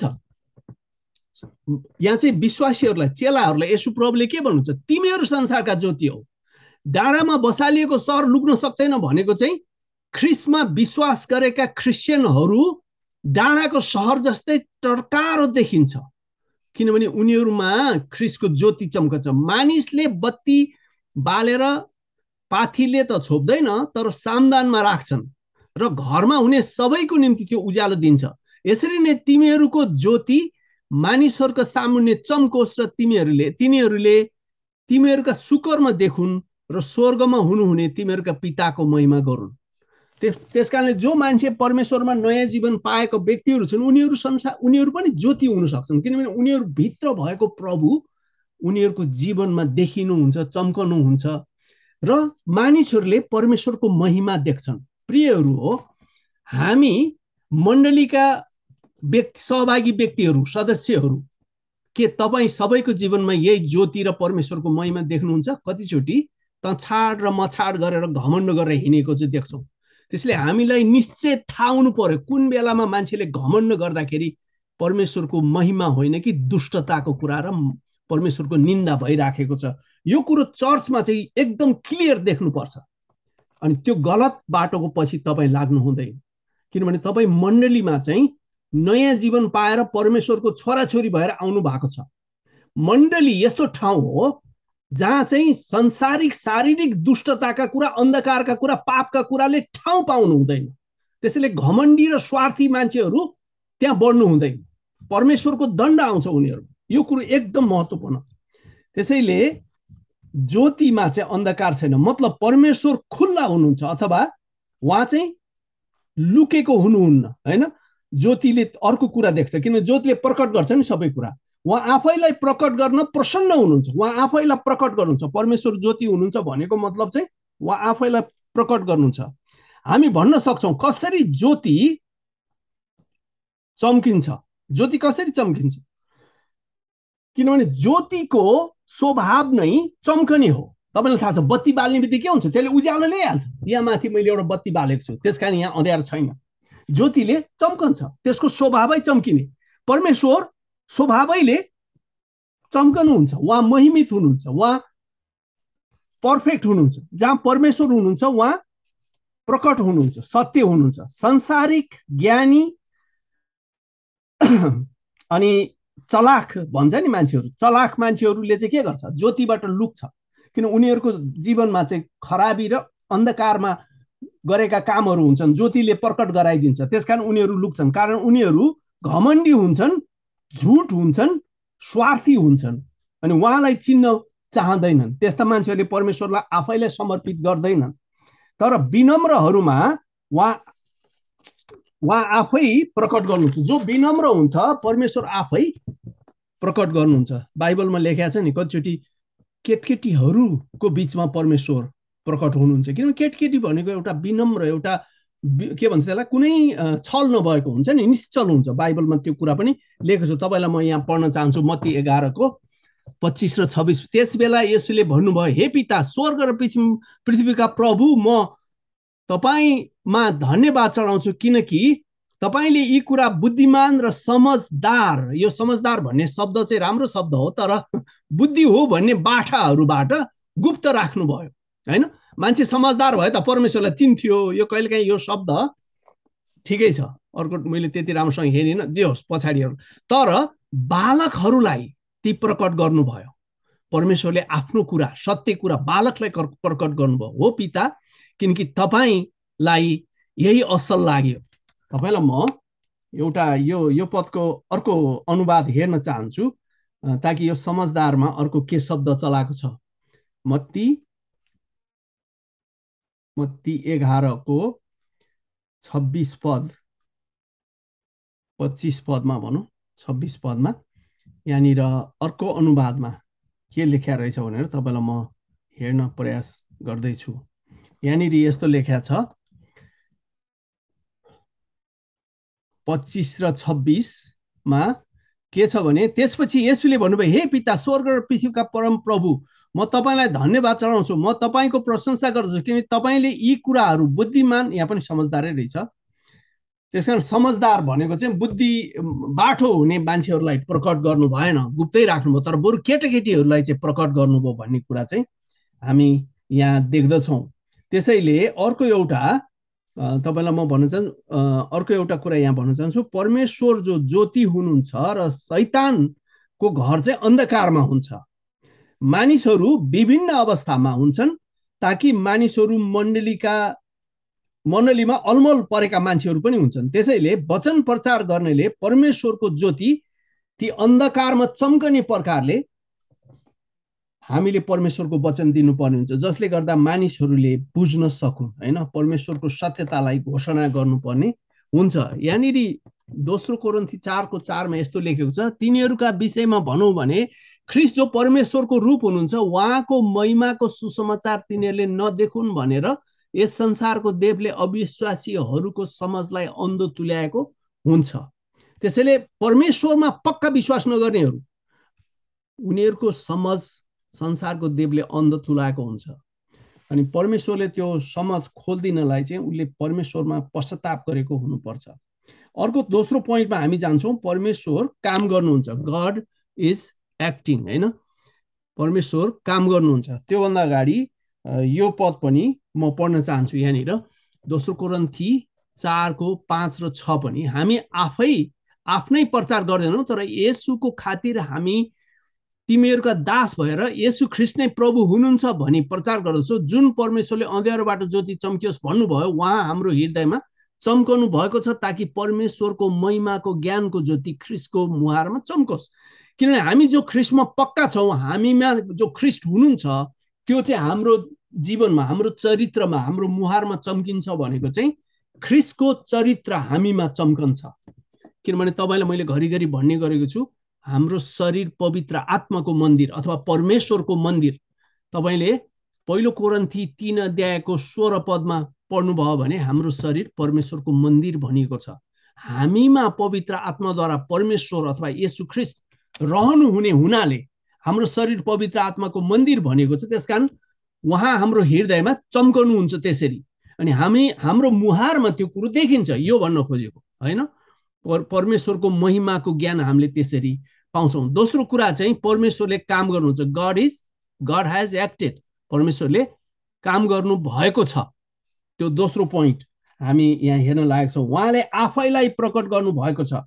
Speaker 1: यहाँ चाहिँ विश्वासीहरूलाई, चेलाहरूलाई येशू प्रभुले के भन्नुहुन्छ, तिमीहरू संसारका ज्योति हौ, डाँडामा बसालिएको सहर लुक्न सक्दैन भनेको चाहिँ ख्रिस्टमा विश्वास गरेका क्रिस्चियनहरू डाँडाको सहर जस्तै टर्कारो देखिन्छ, किनभने उनीहरूमा ख्रिस्टको ज्योति चम्कन्छ। मानिसले बत्ती बालेर पाथीले त छोप्दैन, तर सामदानमा राख्छन् र घरमा हुने सबैको निम्ति त्यो उज्यालो दिन्छ। यसरी नै तिमीहरूको ज्योति मानिसहरूका सामुन्ने चम्कोस् र तिनीहरूले तिमीहरूका सुकर्म देखुन् र स्वर्गमा हुनुहुने तिमीहरूका पिताको महिमा गरून्। त्यसकारणले जो मान्छे परमेश्वरमा नयाँ जीवन पाएको व्यक्तिहरू छन् उनीहरू पनि ज्योति हुन सक्छन्, किनभने उनीहरू भित्र भएको प्रभु उनीहरूको जीवनमा देखिनुहुन्छ, चम्कनुहुन्छ र मानिसहरूले परमेश्वरको महिमा देख्छन्। प्रियहरू हो, हामी मण्डलीका सहभागी व्यक्तिहरू, सदस्यहरू, के तपाईँ सबैको जीवनमा यही ज्योति र परमेश्वरको महिमा देख्नुहुन्छ? कतिचोटि त छाड र मछाड गरेर घमण्ड गरेर हिँडेको चाहिँ देख्छौँ। त्यसले हामीलाई निश्चय थाहा हुनु पर्यो कुन बेलामा मान्छेले घमण्ड गर्दाखेरि परमेश्वरको महिमा होइन कि दुष्टताको कुरा र परमेश्वरको निन्दा भइराखेको छ। यो कुरो चर्चमा चाहिँ एकदम क्लियर देख्नुपर्छ। अनि त्यो गलत बाटोको पछि तपाईँ लाग्नु हुँदैन, किनभने तपाईँ मण्डलीमा चाहिँ नयाँ जीवन पाएर परमेश्वरको छोराछोरी भएर आउनु भएको छ। मण्डली यस्तो ठाउँ हो जहाँ चाहिँ संसारिक शारीरिक दुष्टताका कुरा, अन्धकारका कुरा, पापका कुराले ठाउँ पाउनु हुँदैन। त्यसैले घमण्डी र स्वार्थी मान्छेहरू त्यहाँ बढ्नु हुँदैन, परमेश्वरको दण्ड आउँछ उनीहरू। यो कुरो एकदम महत्त्वपूर्ण। त्यसैले ज्योतिमा चाहिँ अन्धकार छैन, मतलब परमेश्वर खुल्ला हुनुहुन्छ अथवा उहाँ चाहिँ लुकेको हुनुहुन्न, होइन? ज्योतिले अर्को कुरा देख्छ, किनभने ज्योतिले प्रकट गर्छ नि सबै कुरा। उहाँ आफैलाई प्रकट गर्न प्रसन्न हुनुहुन्छ, उहाँ आफैलाई प्रकट गर्नुहुन्छ। परमेश्वर ज्योति हुनुहुन्छ भनेको मतलब चाहिँ उहाँ आफैलाई प्रकट गर्नुहुन्छ। हामी भन्न सक्छौँ कसरी ज्योति चम्किन्छ। ज्योति कसरी चम्किन्छ? किनभने ज्योतिको स्वभाव नै चम्कने हो। तपाईँलाई थाहा छ बत्ती बाल्ने बित्तिकै के हुन्छ? त्यसले उज्यालो ल्याइहाल्छ। यहाँ माथि मैले एउटा बत्ती बालेको छु, त्यस कारण यहाँ अँध्यारो छैन। ज्योतिले चम्कन्छ, त्यसको स्वभावै चम्किने। परमेश्वर स्वभावैले चम्कनुहुन्छ, उहाँ महिमित हुनुहुन्छ, उहाँ पर्फेक्ट हुनुहुन्छ। जहाँ परमेश्वर हुनुहुन्छ उहाँ प्रकट हुनुहुन्छ, सत्य हुनुहुन्छ। संसारिक ज्ञानी अनि चलाख भन्छ नि मान्छेहरू, चलाख मान्छेहरूले चाहिँ के गर्छ? ज्योतिबाट लुक्छ, किन उनीहरूको जीवनमा चाहिँ खराबी र अन्धकारमा गरेका कामहरू हुन्छन्, ज्योतिले प्रकट गराइदिन्छ। त्यसकारण उनीहरू लुक्छन्, कारण उनीहरू घमण्डी हुन्छन्, झुट हुन्छन्, स्वार्थी हुन्छन्, अनि उहाँलाई चिन्न चाहँदैनन्। त्यस्ता मान्छेहरूले परमेश्वरलाई आफैलाई समर्पित गर्दैनन्। तर विनम्रहरूमा उहाँ आफै प्रकट गर्नुहुन्छ। जो विनम्र हुन्छ परमेश्वर आफै प्रकट गर्नुहुन्छ। बाइबलमा लेखेको छ नि कतिचोटि केटकेटीहरूको बिचमा परमेश्वर प्रकट हुनुहुन्छ, किनभने केटकेटी भनेको एउटा विनम्र, एउटा के भन्छ त्यसलाई, कुनै छल नभएको हुन्छ नि, निश्चल हुन्छ। बाइबलमा त्यो कुरा पनि लेखेको छ। तपाईँलाई म यहाँ पढ्न चाहन्छु मत्ती 11:25 र 26। त्यस बेला येशूले भन्नुभयो, हे पिता, स्वर्ग र पृथ्वीका प्रभु, म तपाईँमा धन्यवाद चढाउँछु, किनकि तपाईँले यी कुरा बुद्धिमान र समझदार, यो समझदार भन्ने शब्द चाहिँ राम्रो शब्द हो, तर बुद्धि हो भन्ने बाठाहरूबाट गुप्त राख्नुभयो, होइन? मान्छे समझदार भए त परमेश्वरलाई चिन्थ्यो। यो कहिलेकाहीँ यो शब्द ठिकै छ, अर्को मैले त्यति राम्रोसँग हेरिनँ, जे होस् पछाडिहरू। तर बालकहरूलाई ती प्रकट गर्नुभयो। परमेश्वरले आफ्नो कुरा, सत्य कुरा बालकलाई प्रकट गर्नुभयो। हो पिता, किनकि तपाईँलाई यही असल लाग्यो। तपाईँलाई म एउटा यो पदको अर्को अनुवाद हेर्न चाहन्छु, ताकि यो समझदारमा अर्को के शब्द चलाएको छ। मत्ती 11:26 पद, 25 पदमा भनौँ, 26 पदमा यहाँनिर अर्को अनुवादमा के लेख्या रहेछ भनेर तपाईँलाई म हेर्न प्रयास गर्दैछु। यहाँनिर यस्तो लेख्या छ, 25 र 26 मा के छ भने, त्यसपछि येशूले भन्नुभयो, हे पिता, स्वर्ग र पृथ्वीका परम प्रभु, म तपाईँलाई धन्यवाद चढाउँछु, म तपाईँको प्रशंसा गर्दछु, किनकि तपाईँले यी कुराहरू बुद्धिमान, यहाँ पनि समझदारै रहेछ। त्यसकारण समझदार भनेको चाहिँ बुद्धि बाठो हुने मान्छेहरूलाई प्रकट गर्नु भएन, गुप्तै राख्नुभयो, तर बरु केटाकेटीहरूलाई चाहिँ प्रकट गर्नुभयो भन्ने कुरा चाहिँ हामी यहाँ देख्दछौँ। त्यसैले अर्को एउटा तपाईँलाई म भन्न चाहन्छु, अर्को एउटा कुरा यहाँ भन्न चाहन्छु, परमेश्वर जो ज्योति हुनुहुन्छ र शैतानको घर चाहिँ अन्धकारमा हुन्छ। मानिसहरू विभिन्न अवस्थामा हुन्छन् ताकि मानिसहरू मण्डलीमा अलमल परेका मान्छेहरू पनि हुन्छन्। त्यसैले वचन प्रचार गर्नेले परमेश्वरको ज्योति ती अन्धकारमा चम्कने प्रकारले हामीले परमेश्वरको वचन दिनुपर्ने हुन्छ, जसले गर्दा मानिसहरूले बुझ्न सकुन्, होइन, परमेश्वरको सत्यतालाई घोषणा गर्नुपर्ने हुन्छ। यहाँनिर दोस्रो कोरिन्थी 4:4 यस्तो लेखेको छ, तिनीहरूका विषयमा भनौँ भने ख्रीष्ट जो परमेश्वरको रूप हुनुहुन्छ उहाँको महिमाको सुसमाचार तिनीहरूले नदेखुन् भनेर यस संसारको देवले अविश्वासीहरूको समझलाई अन्धो तुल्याएको हुन्छ। त्यसैले परमेश्वरमा पक्का विश्वास नगर्नेहरू उनीहरूको समझ संसारको देवले अन्ध तुलाएको हुन्छ। अनि परमेश्वरले त्यो समझ खोलिदिनलाई चाहिँ उसले परमेश्वरमा पश्चाताप गरेको हुनुपर्छ। अर्को दोस्रो पोइन्टमा हामी जान्छौँ, परमेश्वर काम गर्नुहुन्छ, गड इज एक्टिङ, होइन, परमेश्वर काम गर्नुहुन्छ। त्योभन्दा अगाडि यो पद पनि म पढ्न चाहन्छु। यहाँनिर दोस्रो कोरिन्थी 4:5 र 6 पनि हामी आफ्नै प्रचार गर्दैनौँ, तर येशूको खातिर हामी तिमीहरूका दास भएर येशू ख्रीष्ट नै प्रभु हुनुहुन्छ भनी प्रचार गर्दछौ। जुन परमेश्वरले अँध्यारोबाट ज्योति चम्कियोस् भन्नुभयो उहाँ हाम्रो हृदयमा चम्कनु भएको छ, ताकि परमेश्वरको महिमाको ज्ञानको ज्योति ख्रीष्टको मुहारमा चम्कोस्। किनभने हामी जो ख्रीष्टमा पक्का छौँ, हामीमा जो ख्रीष्ट हुनुहुन्छ त्यो चाहिँ हाम्रो जीवनमा, हाम्रो चरित्रमा, हाम्रो मुहारमा चम्किन्छ भनेको चाहिँ ख्रीष्टको चरित्र हामीमा चम्कन्छ। किनभने तपाईँलाई मैले घरिघरि भन्ने गरेको छु, हाम्रो शरीर पवित्र आत्माको मन्दिर अथवा परमेश्वरको मन्दिर। तपाईँले पहिलो कोरिन्थी 3:16 पढ्नुभयो भने हाम्रो शरीर परमेश्वरको मन्दिर भनिएको छ। हामीमा पवित्र आत्माद्वारा परमेश्वर अथवा येशू ख्रीष्ट रहनुहुने हुनाले हाम्रो शरीर पवित्र आत्माको मन्दिर भनेको छ। त्यसकारण उहाँ हाम्रो हृदयमा चम्कनुहुन्छ त्यसरी, अनि हाम्रो मुहारमा त्यो कुरो देखिन्छ, यो भन्न खोजेको होइन। परमेश्वरको महिमाको ज्ञान हामीले त्यसरी पाउँछौँ। दोस्रो कुरा चाहिँ परमेश्वरले काम गर्नुहुन्छ, गड हेज एक्टेड, परमेश्वरले काम गर्नु भएको छ। त्यो दोस्रो पोइन्ट हामी यहाँ हेर्न लागेको छौँ। उहाँले आफैलाई प्रकट गर्नु भएको छ।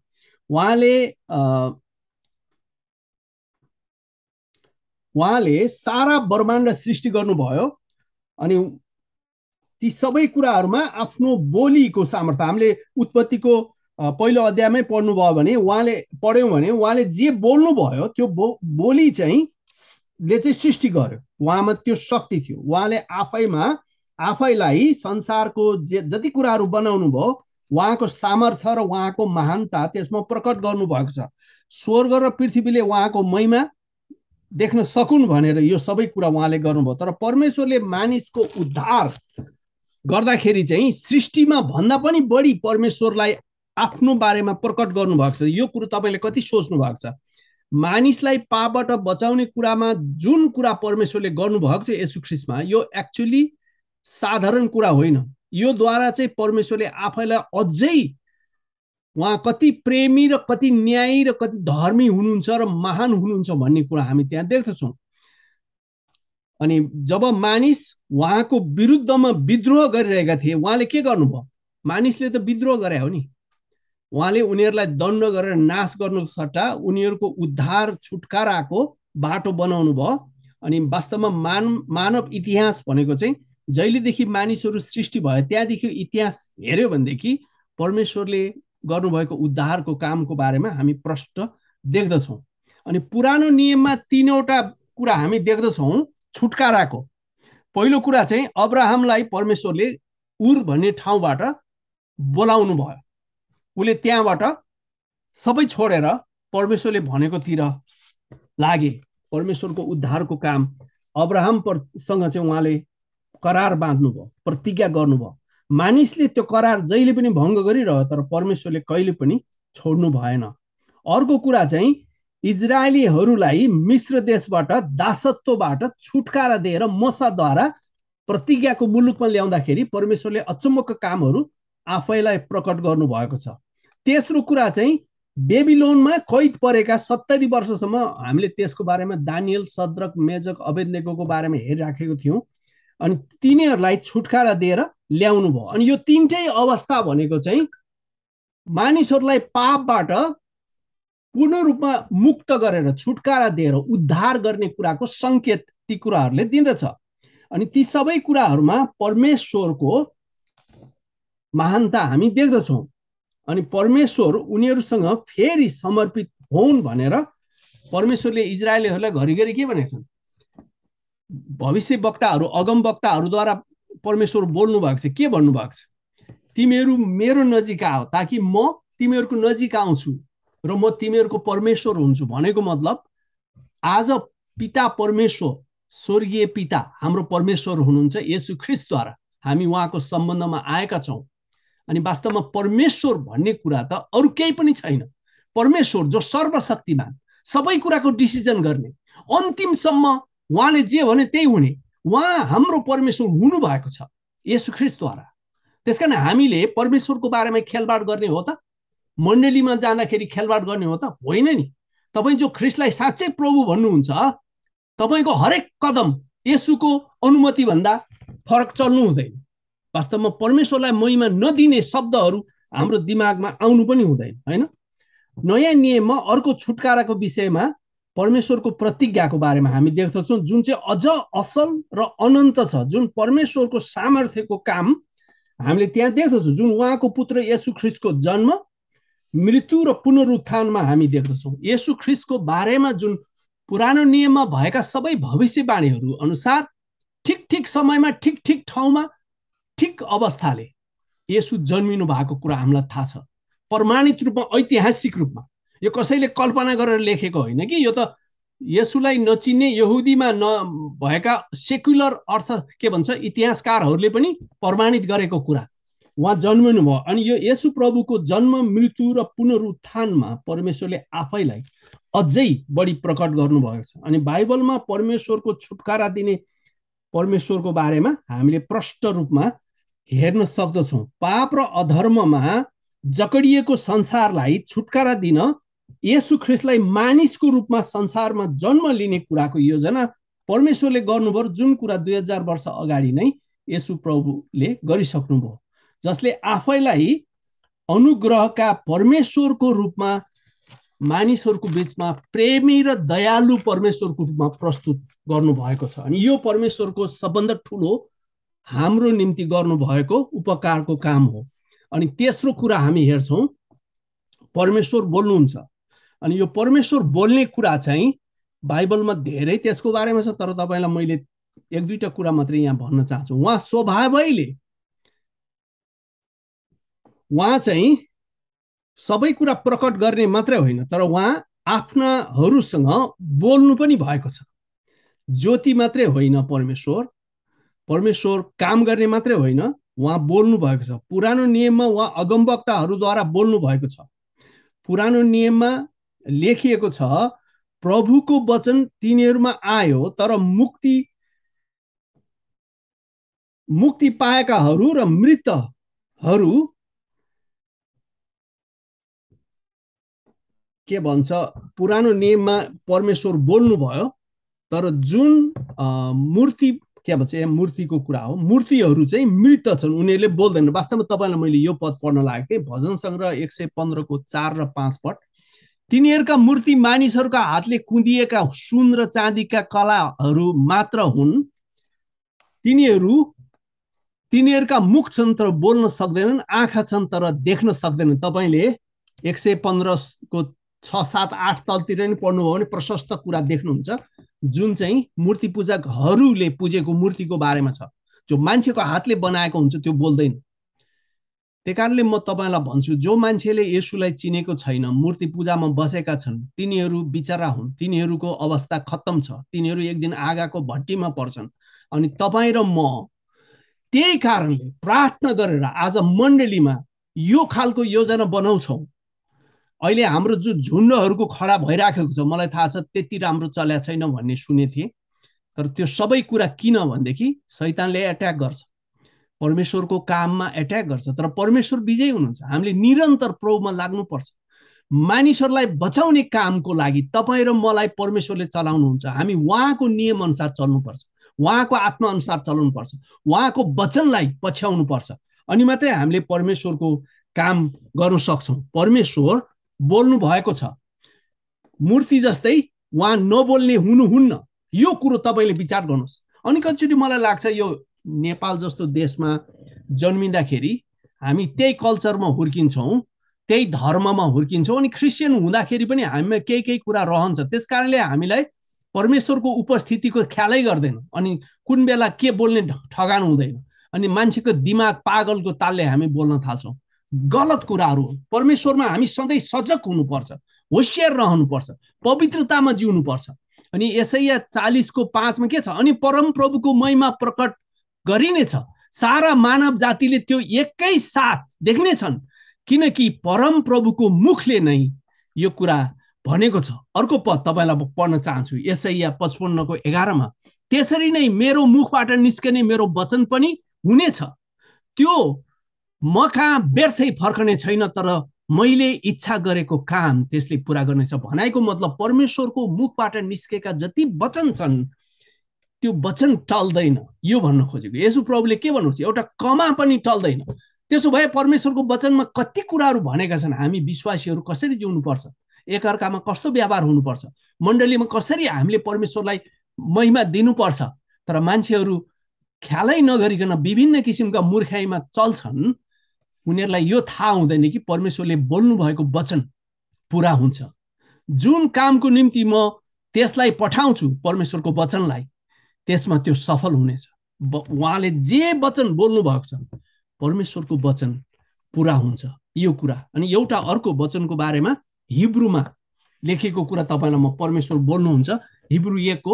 Speaker 1: उहाँले सारा ब्रह्माण्ड सृष्टि गर्नुभयो, अनि ती सबै कुराहरूमा आफ्नो बोलीको सामर्थ्य, हामीले उत्पत्तिको पहिलो अध्यायमै पढ्नुभयो भने पढ्यौँ भने उहाँले जे बोल्नुभयो त्यो बोली चाहिँ सृष्टि गर्यो। उहाँमा त्यो शक्ति थियो। उहाँले आफैलाई संसारको जति कुराहरू बनाउनु भयो उहाँको सामर्थ्य र उहाँको महानता त्यसमा प्रकट गर्नुभएको छ। स्वर्ग र पृथ्वीले उहाँको महिमा देख्न सकुन् भनेर यो सबै कुरा उहाँले गर्नुभयो। तर परमेश्वरले मानिसको उद्धार गर्दाखेरि चाहिँ सृष्टिमा भन्दा पनि बढी परमेश्वरलाई आफ्नो बारेमा प्रकट गर्नुभएको छ। यो कुरो तपाईँले कति सोच्नु भएको छ? मानिसलाई पापबाट बचाउने कुरामा जुन कुरा परमेश्वरले गर्नुभएको छ येशू ख्रीष्टमा, यो एक्चुअली साधारण कुरा होइन। यो द्वारा चाहिँ परमेश्वरले आफैलाई अझै उहाँ कति प्रेमी र कति न्यायी र कति धर्मी हुनुहुन्छ र महान हुनुहुन्छ भन्ने कुरा हामी त्यहाँ देख्दछौँ। अनि जब मानिस उहाँको विरुद्धमा विद्रोह गरिरहेका थिए, उहाँले के गर्नुभयो? मानिसले त विद्रोह गरे हो नि। उहाँले उनीहरूलाई दण्ड गरेर नाश गर्नुको सट्टा उनीहरूको उद्धार छुटकाराको बाटो बनाउनु भयो। अनि वास्तवमा मानव इतिहास भनेको चाहिँ जहिलेदेखि मानिसहरू सृष्टि भयो त्यहाँदेखि इतिहास हेऱ्यो भनेदेखि परमेश्वरले गर्नुभएको उद्धारको कामको बारेमा हामी प्रष्ट देख्दछौँ। अनि पुरानो नियममा 3वटा कुरा हामी देख्दछौँ छुटकाराको। पहिलो कुरा चाहिँ अब्राहमलाई परमेश्वरले उर भन्ने ठाउँबाट बोलाउनु भयो। उसले त्यहाँबाट सबै छोडेर परमेश्वरले भनेकोतिर लागे। परमेश्वरको उद्धारको काम अब्राहमसँग चाहिँ उहाँले करार बाँध्नुभयो, प्रतिज्ञा गर्नुभयो। मानिसले त्यो करार जहिले पनि भङ्ग गरिरह्यो, तर परमेश्वरले कहिले पनि छोड्नु भएन। अर्को कुरा चाहिँ इजरायलीहरूलाई मिश्र देशबाट दासत्वबाट छुटकारा दिएर मूसाद्वारा प्रतिज्ञाको मुलुकमा ल्याउँदाखेरि परमेश्वरले अचम्मका कामहरू आफैलाई प्रकट गर्नु भएको छ। तेस्रो कुरा चाहिँ बेबिलोनमा कैद परेका 70 वर्षसम्म हामीले त्यसको बारेमा दानियल, सद्रक, मेजक, अबेदनेगोको बारेमा हेरिराखेको थियौँ। अनि तिनीहरूलाई छुटकारा दिएर ल्याउनु भयो। अनि यो तीनटै अवस्था भनेको चाहिँ मानिसहरूलाई पापबाट पूर्ण रूपमा मुक्त गरेर छुटकारा दिएर उद्धार गर्ने कुराको सङ्केत ती कुराहरूले दिँदछ। अनि ती सबै कुराहरूमा परमेश्वरको महानता हामी देख्दछौँ। अनि परमेश्वर उनीहरूसँग फेरि समर्पित हुन् भनेर परमेश्वरले इजरायलीहरूलाई घरिघरि के भनेका छन्? भविष्य वक्ताहरू, अगम वक्ताहरूद्वारा परमेश्वर बोल्नु भएको छ। के भन्नुभएको छ? तिमीहरू मेरो नजिक आऊ ताकि म तिमीहरूको नजिक आउँछु र म तिमीहरूको परमेश्वर हुन्छु भनेको मतलब आज पिता परमेश्वर, स्वर्गीय पिता हाम्रो परमेश्वर हुनुहुन्छ येशू ख्रीष्टद्वारा हामी उहाँको सम्बन्धमा आएका छौँ। अनि वास्तवमा परमेश्वर भन्ने कुरा त अरू केही पनि छैन। परमेश्वर जो सर्वशक्तिमान, सबै कुराको डिसिजन गर्ने, अन्तिमसम्म उहाँले जे भने त्यही हुने, उहाँ हाम्रो परमेश्वर हुनुभएको छ येशू ख्रीष्टद्वारा। त्यसकारण हामीले परमेश्वरको बारेमा खेलबाड गर्ने हो त? मण्डलीमा जाँदाखेरि खेलबाड गर्ने हो त? होइन नि। तपाईँ जो ख्रीष्टलाई साँच्चै प्रभु भन्नुहुन्छ, तपाईँको हरेक कदम येशूको अनुमति भन्दा फरक चल्नु हुँदैन। वास्तवमा परमेश्वरलाई महिमा नदिने शब्दहरू हाम्रो दिमागमा आउनु पनि हुँदैन, होइन? नयाँ नियममा अर्को छुटकाराको विषयमा परमेश्वरको प्रतिज्ञाको बारेमा हामी देख्दछौँ, जुन चाहिँ अझ असल र अनन्त छ, जुन परमेश्वरको सामर्थ्यको काम हामीले त्यहाँ देख्दछौँ, जुन उहाँको पुत्र येशू ख्रीष्टको जन्म, मृत्यु र पुनरुत्थानमा हामी देख्दछौँ। येशू ख्रीष्टको बारेमा जुन पुरानो नियममा भएका सबै भविष्यवाणीहरू अनुसार ठिक ठिक समयमा, ठिक ठिक ठाउँमा, ठिक अवस्थाले येशू जन्मिनु भएको कुरा हामीलाई थाहा छ। प्रमाणित रूपमा, ऐतिहासिक रूपमा। यो कसैले कल्पना गरेर लेखेको होइन कि यो त येशूलाई नचिन्ने यहुदीमा नभएका सेक्युलर अर्थ के भन्छ इतिहासकारहरूले पनि प्रमाणित गरेको कुरा। उहाँ जन्मिनु भयो अनि यो येशू प्रभुको जन्म, मृत्यु र पुनरुत्थानमा परमेश्वरले आफैलाई अझै बढी प्रकट गर्नुभएको छ। अनि बाइबलमा परमेश्वरको छुटकारा दिने परमेश्वरको बारेमा हामीले प्रष्ट रूपमा हेर्न सक्दछौँ। पाप र अधर्ममा जकडिएको संसारलाई छुटकारा दिन येशू ख्रीष्टलाई मानिसको रूपमा संसारमा जन्म लिने कुराको योजना परमेश्वरले गर्नुभयो, जुन कुरा 2000 वर्ष अगाडि नै येशू प्रभुले गरिसक्नुभयो, जसले आफैलाई अनुग्रहका परमेश्वरको रूपमा मानिसहरूको बीचमा प्रेमी र दयालु परमेश्वरको रूपमा प्रस्तुत गर्नुभएको छ। अनि यो परमेश्वरको सबभन्दा ठुलो हाम्रो निम्ति गर्नुभएको उपकारको काम हो। अनि तेस्रो कुरा हामी हेर्छौँ, परमेश्वर बोल्नुहुन्छ। अनि यो परमेश्वर बोल्ने कुरा चाहिँ बाइबलमा धेरै त्यसको बारेमा छ, तर तपाईँलाई मैले एक दुईटा कुरा मात्रै यहाँ भन्न चाहन्छु। उहाँ स्वभावैले उहाँ चाहिँ सबै कुरा प्रकट गर्ने मात्रै होइन, तर उहाँ आफ्नाहरूसँग बोल्नु पनि भएको छ। ज्योति मात्रै होइन परमेश्वर, परमेश्वर काम गर्ने मात्रै होइन, उहाँ बोल्नु भएको छ। पुरानो नियममा उहाँ अगमवक्ताहरूद्वारा बोल्नु भएको छ। पुरानो नियममा लेखिएको छ, प्रभुको वचन तिनीहरूमा आयो तर मुक्ति पाएकाहरू र मृतहरू के भन्छ, पुरानो नियममा परमेश्वर बोल्नु भयो, तर जुन मूर्ति के भन्छ, मूर्तिको कुरा हो, मूर्तिहरू चाहिँ मृत छन्, उनीहरूले बोल्दैन। वास्तवमा तपाईँलाई मैले यो पद पढ्न लागेको थिएँ, भजन सङ्ग्रह 115 को 4 र 5 पद। तिनीहरूका मूर्ति मानिसहरूका हातले कुँदिएका सुन र चाँदीका कलाहरू मात्र हुन्। तिनीहरूका मुख छन् तर बोल्न सक्दैनन्, आँखा छन् तर देख्न सक्दैनन्। तपाईँले 115 को 6, 7, 8 तलतिर नि पढ्नुभयो भने प्रशस्त कुरा देख्नुहुन्छ, जुन चाहिँ मूर्ति पूजकहरूले पूजेको मूर्तिको बारेमा छ। जो मान्छेको हातले बनाएको हुन्छ त्यो बोल्दैन। त्यही कारणले म तपाईँलाई भन्छु, जो मान्छेले येशूलाई चिनेको छैन, मूर्ति पूजामा बसेका छन्, तिनीहरू बिचरा हुन्, तिनीहरूको अवस्था खत्तम छ, तिनीहरू एक दिन आगाको भट्टीमा पर्छन्। अनि तपाईँ र म त्यही कारणले प्रार्थना गरेर आज मण्डलीमा यो खालको योजना बनाउँछौँ। अहिले हाम्रो जो झुन्डहरूको खडा भइराखेको छ, मलाई थाहा छ त्यति राम्रो चल्या छैन भन्ने सुनेको थिएँ, तर त्यो सबै कुरा किन भनेदेखि शैतानले एट्याक गर्छ, परमेश्वरको काममा एट्याक गर्छ। तर परमेश्वर विजयी हुनुहुन्छ। हामीले निरन्तर प्रभुमा लाग्नुपर्छ। मानिसहरूलाई बचाउने कामको लागि तपाईँ र मलाई परमेश्वरले चलाउनुहुन्छ। हामी उहाँको नियम अनुसार चल्नुपर्छ, उहाँको आत्मा अनुसार चलाउनुपर्छ, उहाँको वचनलाई पछ्याउनुपर्छ, अनि मात्रै हामीले परमेश्वरको काम गर्न सक्छौँ। परमेश्वर बोल्नु भएको छ, मूर्ति जस्तै उहाँ नबोल्ने हुनुहुन्न। यो कुरो तपाईँले विचार गर्नुहोस्। अनि कतिचोटि मलाई लाग्छ यो नेपाल जस्तो देशमा जन्मिँदाखेरि हामी त्यही कल्चरमा हुर्किन्छौँ, त्यही धर्ममा हुर्किन्छौँ, अनि क्रिस्चियन हुँदाखेरि पनि हामीमा केही केही कुरा रहन्छ। त्यस कारणले हामीलाई परमेश्वरको उपस्थितिको ख्यालै गर्दैन, अनि कुन बेला के बोल्ने ठगान हुँदैन, अनि मान्छेको दिमाग पागलको तालले हामी बोल्न थाल्छौँ। गलत कुराहरू हो। परमेश्वरमा हामी सधैँ सजग हुनुपर्छ, होसियार रहनुपर्छ, पवित्रतामा जिउनुपर्छ। अनि यसैया 40:5 के छ, अनि परम प्रभुको महिमा प्रकट गरिनेछ, सारा मानव जातिले त्यो एकै साथ देख्नेछन्, किनकि परम प्रभुको मुखले नै यो कुरा भनेको छ। अर्को पद तपाईँलाई पढ्न चाहन्छु, यसैया 55:11 त्यसरी नै मेरो मुखबाट निस्कने मेरो वचन पनि हुनेछ, त्यो म कहाँ व्यर्थै फर्कने छैन, तर मैले इच्छा गरेको काम त्यसले पुरा गर्नेछ। भनाइको मतलब परमेश्वरको मुखबाट निस्केका जति वचन छन् त्यो वचन टल्दैन, यो भन्न खोजेको। येशू प्रभुले के भन्नुहुन्छ, एउटा कमा पनि टल्दैन। त्यसो भए परमेश्वरको वचनमा कति कुराहरू भनेका छन्। हामी विश्वासीहरू कसरी जिउनुपर्छ, एकअर्कामा कस्तो व्यवहार हुनुपर्छ, मण्डलीमा कसरी हामीले परमेश्वरलाई महिमा दिनुपर्छ। तर मान्छेहरू ख्यालै नगरिकन विभिन्न किसिमका मूर्खाइमा चल्छन्। उनीहरूलाई यो थाहा हुँदैन कि परमेश्वरले बोल्नु भएको वचन पुरा हुन्छ। जुन कामको निम्ति म त्यसलाई पठाउँछु, परमेश्वरको वचनलाई, त्यसमा त्यो सफल हुनेछ। उहाँले जे वचन बोल्नु भएको छ, परमेश्वरको वचन पुरा हुन्छ, यो कुरा। अनि एउटा अर्को वचनको बारेमा हिब्रूमा लेखेको कुरा तपाईँलाई म परमेश्वर बोल्नुहुन्छ, हिब्रू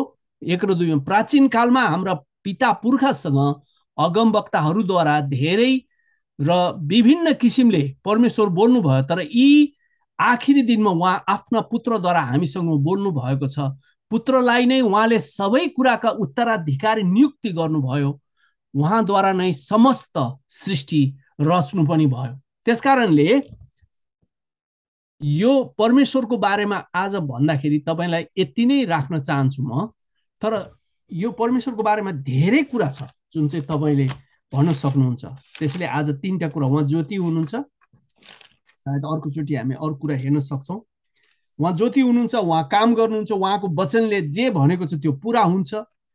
Speaker 1: 1:1-2 प्राचीन कालमा हाम्रा पिता पुर्खासँग अगमवक्ताहरूद्वारा धेरै र विभिन्न किसिमले परमेश्वर बोल्नु भयो, तर यी आखिरी दिनमा उहाँ आफ्ना पुत्रद्वारा हामीसँग बोल्नु भएको छ। पुत्रलाई नै उहाँले सबै कुराका उत्तराधिकारी नियुक्ति गर्नुभयो, उहाँद्वारा नै समस्त सृष्टि रच्नु पनि भयो। त्यसकारणले यो परमेश्वरको बारेमा आज भन्दाखेरि तपाईँलाई यति नै राख्न चाहन्छु म। तर यो परमेश्वरको बारेमा धेरै कुरा छ जुन चाहिँ तपाईँले भन्न सक्नुहुन्छ। त्यसैले आज 3टा कुरा, उहाँ ज्योति हुनुहुन्छ, सायद अर्कोचोटि हामी अरू कुरा हेर्न सक्छौँ। उहाँ ज्योति हुनुहुन्छ, उहाँ काम गर्नुहुन्छ, उहाँको वचनले जे भनेको छ त्यो पुरा हुन्छ,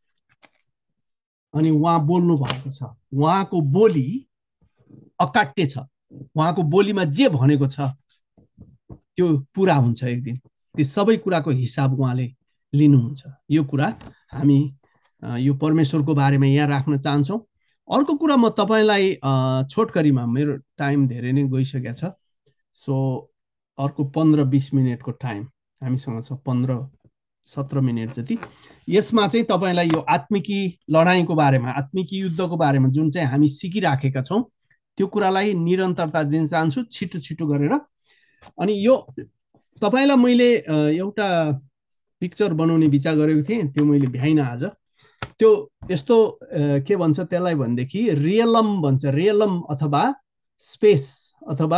Speaker 1: अनि उहाँ बोल्नु भएको छ। उहाँको बोली अकाट्य छ, उहाँको बोलीमा जे भनेको छ त्यो पुरा हुन्छ एक दिन। ती सबै कुराको हिसाब उहाँले लिनुहुन्छ। यो कुरा हामी यो परमेश्वरको बारेमा यहाँ राख्न चाहन्छौँ। अर्को कुरा म तपाईँलाई छोटकरीमा, मेरो टाइम धेरै नै गइसकेको छ, सो अर्को 15-20 मिनटको टाइम हामीसँग छ, 15-17 मिनट जति। यसमा चाहिँ तपाईँलाई यो आत्मिकी लडाइँको बारेमा, आत्मिकी युद्धको बारेमा जुन चाहिँ हामी सिकिराखेका छौँ त्यो कुरालाई निरन्तरता दिन चाहन्छु छिटो छिटो गरेर। अनि यो तपाईँलाई मैले एउटा पिक्चर बनाउने विचार गरेको थिएँ, त्यो मैले भ्याइनँ आज। त्यो यस्तो के भन्छ त्यसलाई भनेदेखि रियलम भन्छ, रियलम अथवा स्पेस अथवा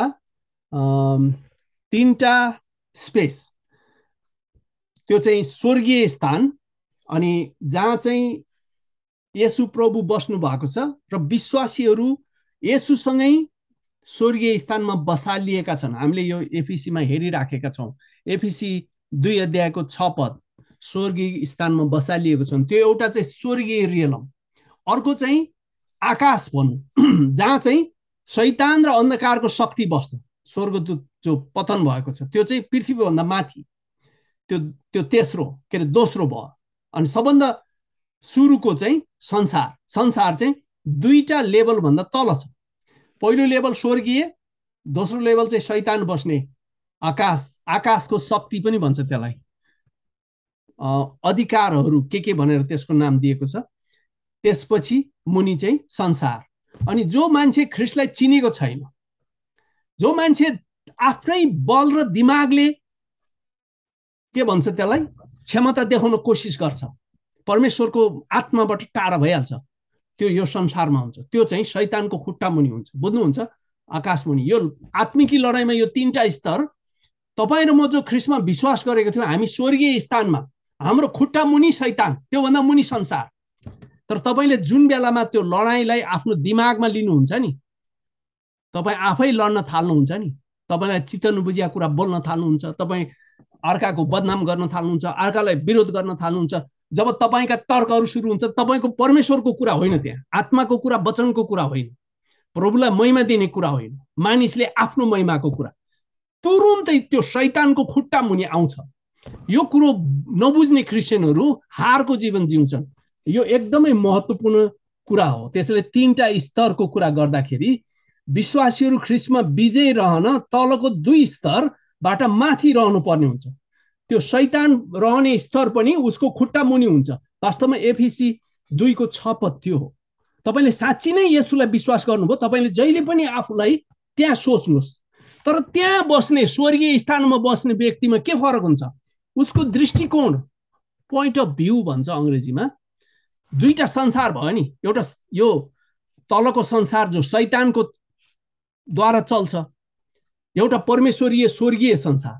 Speaker 1: 3टा स्पेस। त्यो चाहिँ स्वर्गीय स्थान, अनि जहाँ चाहिँ येशू प्रभु बस्नु भएको छ र विश्वासीहरू येशूसँगै स्वर्गीय स्थानमा बसालिएका छन्। हामीले यो एफिसीमा हेरिराखेका छौँ। एफिसी 2:6 स्वर्गीय स्थानमा बसालिएको छन्। त्यो एउटा चाहिँ स्वर्गीय रियलम। अर्को चाहिँ आकाश भनौँ, जहाँ चाहिँ शैतान र अन्धकारको शक्ति बस्छ। स्वर्गदूत जो पतन भएको छ त्यो चाहिँ पृथ्वीभन्दा माथि, त्यो तेस्रो के अरे दोस्रो भयो। अनि सबभन्दा सुरुको चाहिँ संसार चाहिँ 2टा लेभल भन्दा तल छ। पहिलो लेभल स्वर्गीय, दोस्रो लेभल चाहिँ शैतान बस्ने आकाशको शक्ति पनि भन्छ त्यसलाई, अधिकारहरू के भनेर त्यसको नाम दिएको छ। त्यसपछि मुनि चाहिँ संसार। अनि जो मान्छे ख्रीष्टलाई चिनेको छैन, जो मान्छे आफ्नै बल र दिमागले के भन्छ त्यसलाई क्षमता देखाउन कोसिस गर्छ, परमेश्वरको आत्माबाट टाढा भइहाल्छ, त्यो यो संसारमा हुन्छ। त्यो चाहिँ शैतानको खुट्टा मुनि हुन्छ, बुझ्नुहुन्छ, आकाश मुनि। यो आत्मिकी लडाइँमा यो 3टा स्तर, तपाईँ र म जो ख्रीष्टमा विश्वास गरेको थियौँ, हामी स्वर्गीय स्थानमा, हाम्रो खुट्टा मुनि शैतान, त्योभन्दा मुनि संसार। तर तपाईँले जुन बेलामा त्यो लडाइँलाई आफ्नो दिमागमा लिनुहुन्छ नि, तपाईँ आफै लड्न थाल्नुहुन्छ नि, तपाईँलाई चित्त नबुझिया कुरा बोल्न थाल्नुहुन्छ, तपाईँ अर्काको बदनाम गर्न थाल्नुहुन्छ, अर्कालाई विरोध गर्न थाल्नुहुन्छ। जब तपाईँका तर्कहरू सुरु हुन्छ, तपाईँको परमेश्वरको कुरा होइन, त्यहाँ आत्माको कुरा, वचनको कुरा होइन, प्रभुलाई महिमा दिने कुरा होइन, मानिसले आफ्नो महिमाको कुरा। तुरुन्तै त्यो शैतानको खुट्टा मुनि आउँछ। यो कुरो नबुझ्ने क्रिस्चियनहरू हारको जीवन जिउँछन्। यो एकदमै महत्त्वपूर्ण कुरा हो। त्यसैले तीनटा स्तरको कुरा गर्दाखेरि विश्वासीहरू ख्रीष्टमा विजय रहन तलको 2 स्तरबाट माथि रहनु पर्ने हुन्छ। त्यो शैतान रहने स्तर पनि उसको खुट्टा मुनि हुन्छ। वास्तवमा एफिसी 2:6 पद त्यो हो। तपाईले साँच्ची नै येशूलाई विश्वास गर्नुभयो, तपाईले जहिले पनि आफूलाई त्यहाँ सोच्नुहोस्। तर त्यहाँ बस्ने स्वर्गीय स्थानमा बस्ने व्यक्तिमा के फरक हुन्छ? उसको दृष्टिकोण, पोइन्ट अफ भ्यू भन्छ अङ्ग्रेजीमा। दुईटा संसार भयो नि, एउटा यो तलको संसार जो शैतानको द्वारा चल्छ, एउटा परमेश्वरीय स्वर्गीय संसार।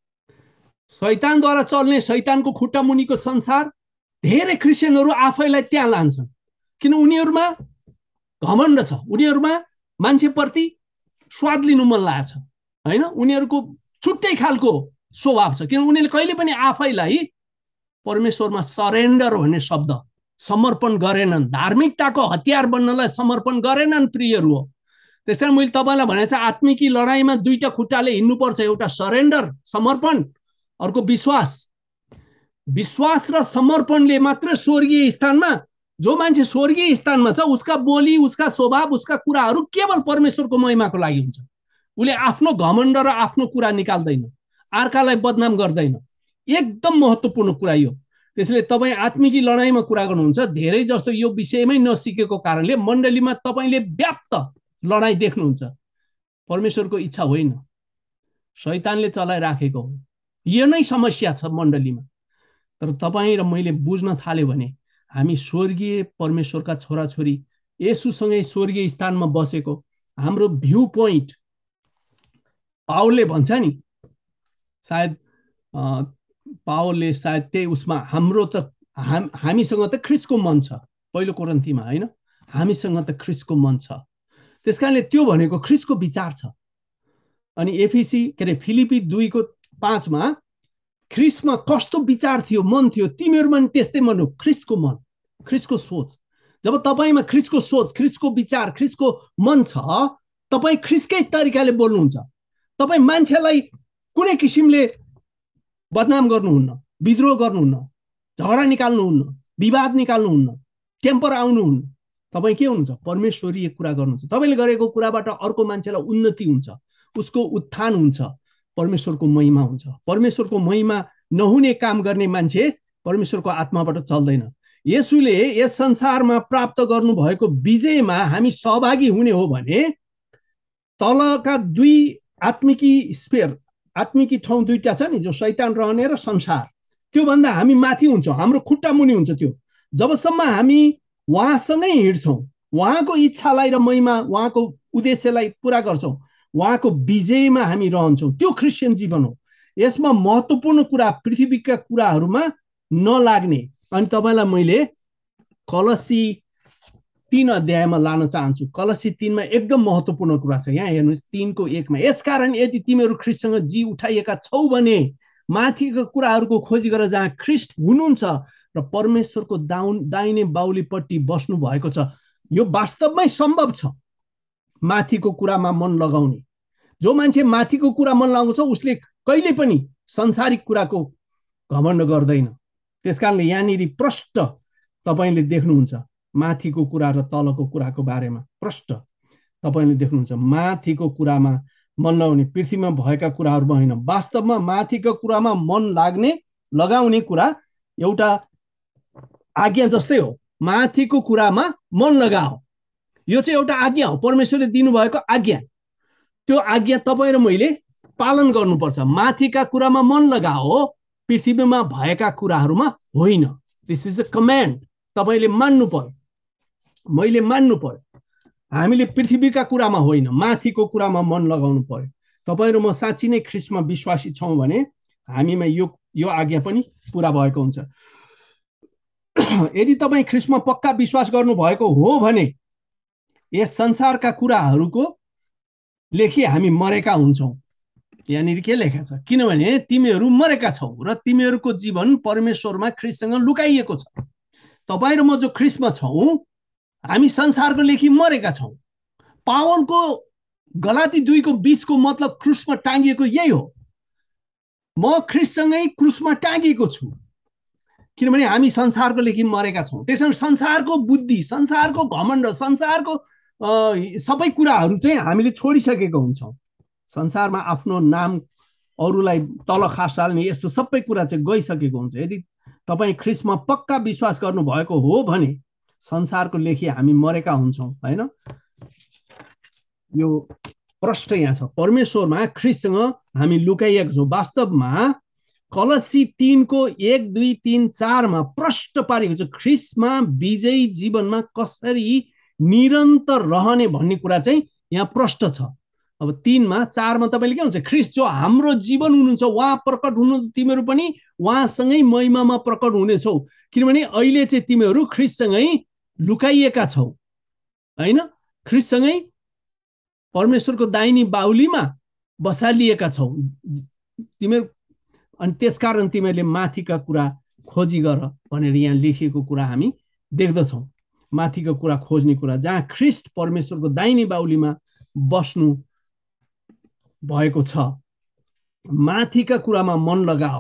Speaker 1: शैतानद्वारा चल्ने शैतानको खुट्टा मुनिको संसार, धेरै क्रिस्चियनहरू आफैलाई त्यहाँ लान्छन्। किन? उनीहरूमा घमण्ड छ, उनीहरूमा मान्छेप्रति स्वाद लिनु मन लागेको छ, होइन? उनीहरूको छुट्टै खालको स्वभाव छ। किन? उनीहरूले कहिले पनि आफैलाई परमेश्वरमा सरेन्डर भन्ने शब्द, समर्पण गरेनन्। धार्मिकताको हतियार बन्नलाई समर्पण गरेनन् प्रियहरू हो। त्यसकारण मैले तपाईँलाई भनेको छ, आत्मिकी लडाइँमा दुईटा खुट्टाले हिँड्नुपर्छ। एउटा सरेन्डर, समर्पण, अर्को विश्वास। विश्वास र समर्पणले मात्र स्वर्गीय स्थानमा, जो मान्छे स्वर्गीय स्थानमा छ उसका बोली, उसका स्वभाव, उसका कुराहरू केवल परमेश्वरको महिमाको लागि हुन्छ। उसले आफ्नो घमण्ड र आफ्नो कुरा निकाल्दैन, अर्कालाई बदनाम गर्दैन। एकदम महत्त्वपूर्ण कुरा यो। त्यसैले तपाईँ आत्मिकी लडाइँमा कुरा गर्नुहुन्छ, धेरै जस्तो यो विषयमै नसिकेको कारणले मण्डलीमा तपाईँले व्याप्त लडाइँ देख्नुहुन्छ। परमेश्वरको इच्छा होइन, शैतानले चलाइराखेको हो। यो नै समस्या छ मण्डलीमा। तर तपाईँ र मैले बुझ्न थाल्यो भने हामी स्वर्गीय परमेश्वरका छोराछोरी, येशूसँगै स्वर्गीय स्थानमा बसेको, हाम्रो भ्यू पोइन्ट, पावलले भन्छ नि, सायद पावलले सायद त्यही उसमा, हाम्रो त हामीसँग त ख्रीष्टको मन छ, पहिलो कोरिन्थीमा, होइन? हामीसँग त ख्रीष्टको मन छ। त्यसकारणले त्यो भनेको ख्रीष्टको विचार छ। अनि एफिसी के अरे फिलिपी 2:5 ख्रीष्टमा कस्तो विचार थियो, मन थियो, तिमीहरूमा पनि त्यस्तै मन हो। ख्रीष्टको मन, ख्रीष्टको सोच। जब तपाईँमा ख्रीष्टको सोच, ख्रीष्टको विचार, ख्रीष्टको मन छ, तपाईँ ख्रीष्टकै तरिकाले बोल्नुहुन्छ। तपाईँ मान्छेलाई कुनै किसिमले बदनाम गर्नुहुन्न, विद्रोह गर्नुहुन्न, झगडा निकाल्नुहुन्न, विवाद निकाल्नुहुन्न, टेम्पर आउनुहुन्न। तपाईँ के हुनुहुन्छ? परमेश्वरीय कुरा गर्नुहुन्छ। तपाईँले गरेको कुराबाट अर्को मान्छेलाई उन्नति हुन्छ, उसको उत्थान हुन्छ, परमेश्वरको महिमा हुन्छ। परमेश्वरको महिमा नहुने काम गर्ने मान्छे परमेश्वरको आत्माबाट चल्दैन। येशूले यस संसारमा प्राप्त गर्नुभएको विजयमा हामी सहभागी हुने हो भने तलका 2 आत्मिकी स्फेयर, आत्मिकी ठाउँ दुईटा छ नि, जो शैतान रहने र संसार, त्योभन्दा हामी माथि हुन्छौँ। हाम्रो खुट्टा मुनि हुन्छ त्यो। जबसम्म हामी उहाँसँगै हिँड्छौँ, उहाँको इच्छालाई र महिमा, उहाँको उद्देश्यलाई पुरा गर्छौँ, उहाँको विजयमा हामी रहन्छौँ। त्यो क्रिस्चियन जीवन हो। यसमा महत्त्वपूर्ण कुरा, पृथ्वीका कुराहरूमा नलाग्ने। अनि तपाईँलाई मैले कलसी 3 अध्यायमा लान चाहन्छु। कलसी 3 एकदम महत्त्वपूर्ण कुरा छ। यहाँ हेर्नुहोस् 3:1 यसकारण यदि तिमीहरू ख्रीष्टसँग जी उठाइएका छौ भने माथिको कुराहरूको खोजी गर जहाँ ख्रीष्ट हुनुहुन्छ र परमेश्वरको दाहिने बाहुलीपट्टि बस्नु भएको छ। यो वास्तवमै सम्भव छ, माथिको कुरामा मन लगाउने। जो मान्छे माथिको कुरा मन लगाउँछ उसले कहिले पनि संसारिक कुराको घमण्ड गर्दैन। त्यसकारणले यहाँनिर प्रष्ट तपाईँले देख्नुहुन्छ माथिको कुरा र तलको कुराको बारेमा प्रष्ट तपाईँले देख्नुहुन्छ। माथिको कुरामा मन लगाउने, पृथ्वीमा भएका कुराहरूमा होइन। वास्तवमा माथिको कुरामा मन लगाउने कुरा एउटा आज्ञा जस्तै हो। माथिको कुरामा मन लगाओ, यो चाहिँ एउटा आज्ञा हो, परमेश्वरले दिनुभएको आज्ञा। त्यो आज्ञा तपाईँ र मैले पालन गर्नुपर्छ। माथिका कुरामा मन लगाओ, पृथ्वीमा भएका कुराहरूमा होइन। This is a command. तपाईँले मान्नु पर्यो, मैले मान्नु पर्यो। हामीले पृथ्वीका कुरामा होइन, माथिको कुरामा मन लगाउनु पर्यो। तपाईँ र म साँच्ची नै ख्रीष्टमा विश्वासी छौँ भने हामीमा यो आज्ञा पनि पुरा भएको हुन्छ। यदि तपाईँ ख्रीष्टमा पक्का विश्वास गर्नुभएको हो भने यस संसारका कुराहरूको लेखी हामी मरेका हुन्छौँ। यहाँनिर के लेखेको छ? किनभने तिमीहरू मरेका छौ र तिमीहरूको जीवन परमेश्वरमा ख्रीष्टसँग लुकाइएको छ। तपाईँ र म जो ख्रीष्टमा छौँ हामी संसारको लेखी मरेका छौँ। पावलको गलाती 2:20 को मतलब क्रुसमा टाँगिएको यही हो। म ख्रिस्टसँगै क्रुसमा टाँगिएको छु, किनभने हामी संसारको लागि मरेका छौँ। त्यसैले संसारको बुद्धि, संसारको घमण्ड, संसारको सबै कुराहरू चाहिँ हामीले छोडिसकेको हुन्छौँ। संसारमा आफ्नो नाम अरूलाई तल खास हाल्ने यस्तो सबै कुरा चाहिँ गइसकेको हुन्छ। यदि तपाईँ ख्रिस्टमा पक्का विश्वास गर्नुभएको हो भने संसारको लेखी हामी मरेका हुन्छौँ, होइन? यो प्रष्ट यहाँ छ, परमेश्वरमा ख्रिस्टसँग हामी लुकाइएको छौँ। वास्तवमा कलसी 3:1, 2, 3, 4 प्रष्ट पारेको छ ख्रिस्टमा विजयी जीवनमा कसरी निरन्तर रहने भन्ने कुरा चाहिँ यहाँ प्रष्ट छ। अब 3:4 तपाईँले के हुन्छ, ख्रिस्ट जो हाम्रो जीवन हुनुहुन्छ उहाँ प्रकट हुनु, तिमीहरू पनि उहाँसँगै महिमामा प्रकट हुनेछौ, किनभने अहिले चाहिँ तिमीहरू ख्रिस्टसँगै लुकाइएका छौ, होइन? ख्रिस्टसँगै परमेश्वरको दाहिनी बाहुलीमा बसालिएका छौ तिमीहरू, अनि त्यसकारण तिमीहरूले माथिका कुरा खोजी गर भनेर यहाँ लेखिएको कुरा हामी देख्दछौँ। माथिको कुरा खोज्ने कुरा, जहाँ ख्रिस्ट परमेश्वरको दाहिनी बाहुलीमा बस्नु भएको छ। माथिका कुरामा मन लगाओ।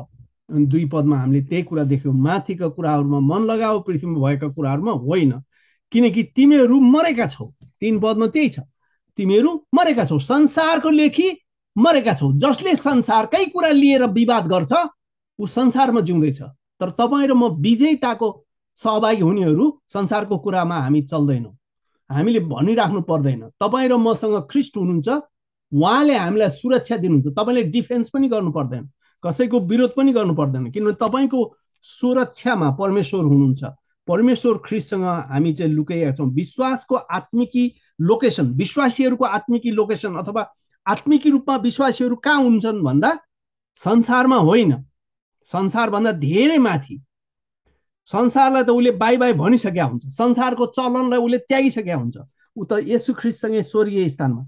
Speaker 1: 2 पदमा हामीले त्यही कुरा देख्यौँ, माथिका कुराहरूमा मन लगाओ, पृथ्वीमा भएका कुराहरूमा होइन, किनकि तिमीहरू मरेका छौ। 3 पदमा त्यही छ, तिमीहरू मरेका छौ, संसारको लेखी मरेका छौ। जसले संसारकै कुरा लिएर विवाद गर्छ ऊ संसारमा जिउँदैछ, तर तपाईँ र म विजयताको सहभागी हुनेहरू संसारको कुरामा हामी चल्दैनौँ। हामीले भनिराख्नु पर्दैन, तपाईँ र मसँग ख्रिस्ट हुनुहुन्छ, उहाँले हामीलाई सुरक्षा दिनुहुन्छ। तपाईँले डिफेन्स पनि गर्नु पर्दैन, कसैको विरोध पनि गर्नु पर्दैन, किनभने तपाईँको सुरक्षामा परमेश्वर हुनुहुन्छ। परमेश्वर ख्रिस्टसँग हामी चाहिँ लुकाइएका छौँ। विश्वासको आत्मिकी लोकेसन, विश्वासीहरूको आत्मिकी लोकेसन अथवा आत्मिकी रूपमा विश्वासीहरू कहाँ हुन्छन् भन्दा संसारमा होइन, संसारभन्दा धेरै माथि। संसारलाई त उसले बाई बाई भनिसकेका हुन्छ, संसारको चलनलाई उसले त्यागिसकेका हुन्छ, ऊ त येशू ख्रिस्टसँगै स्वर्गीय स्थानमा।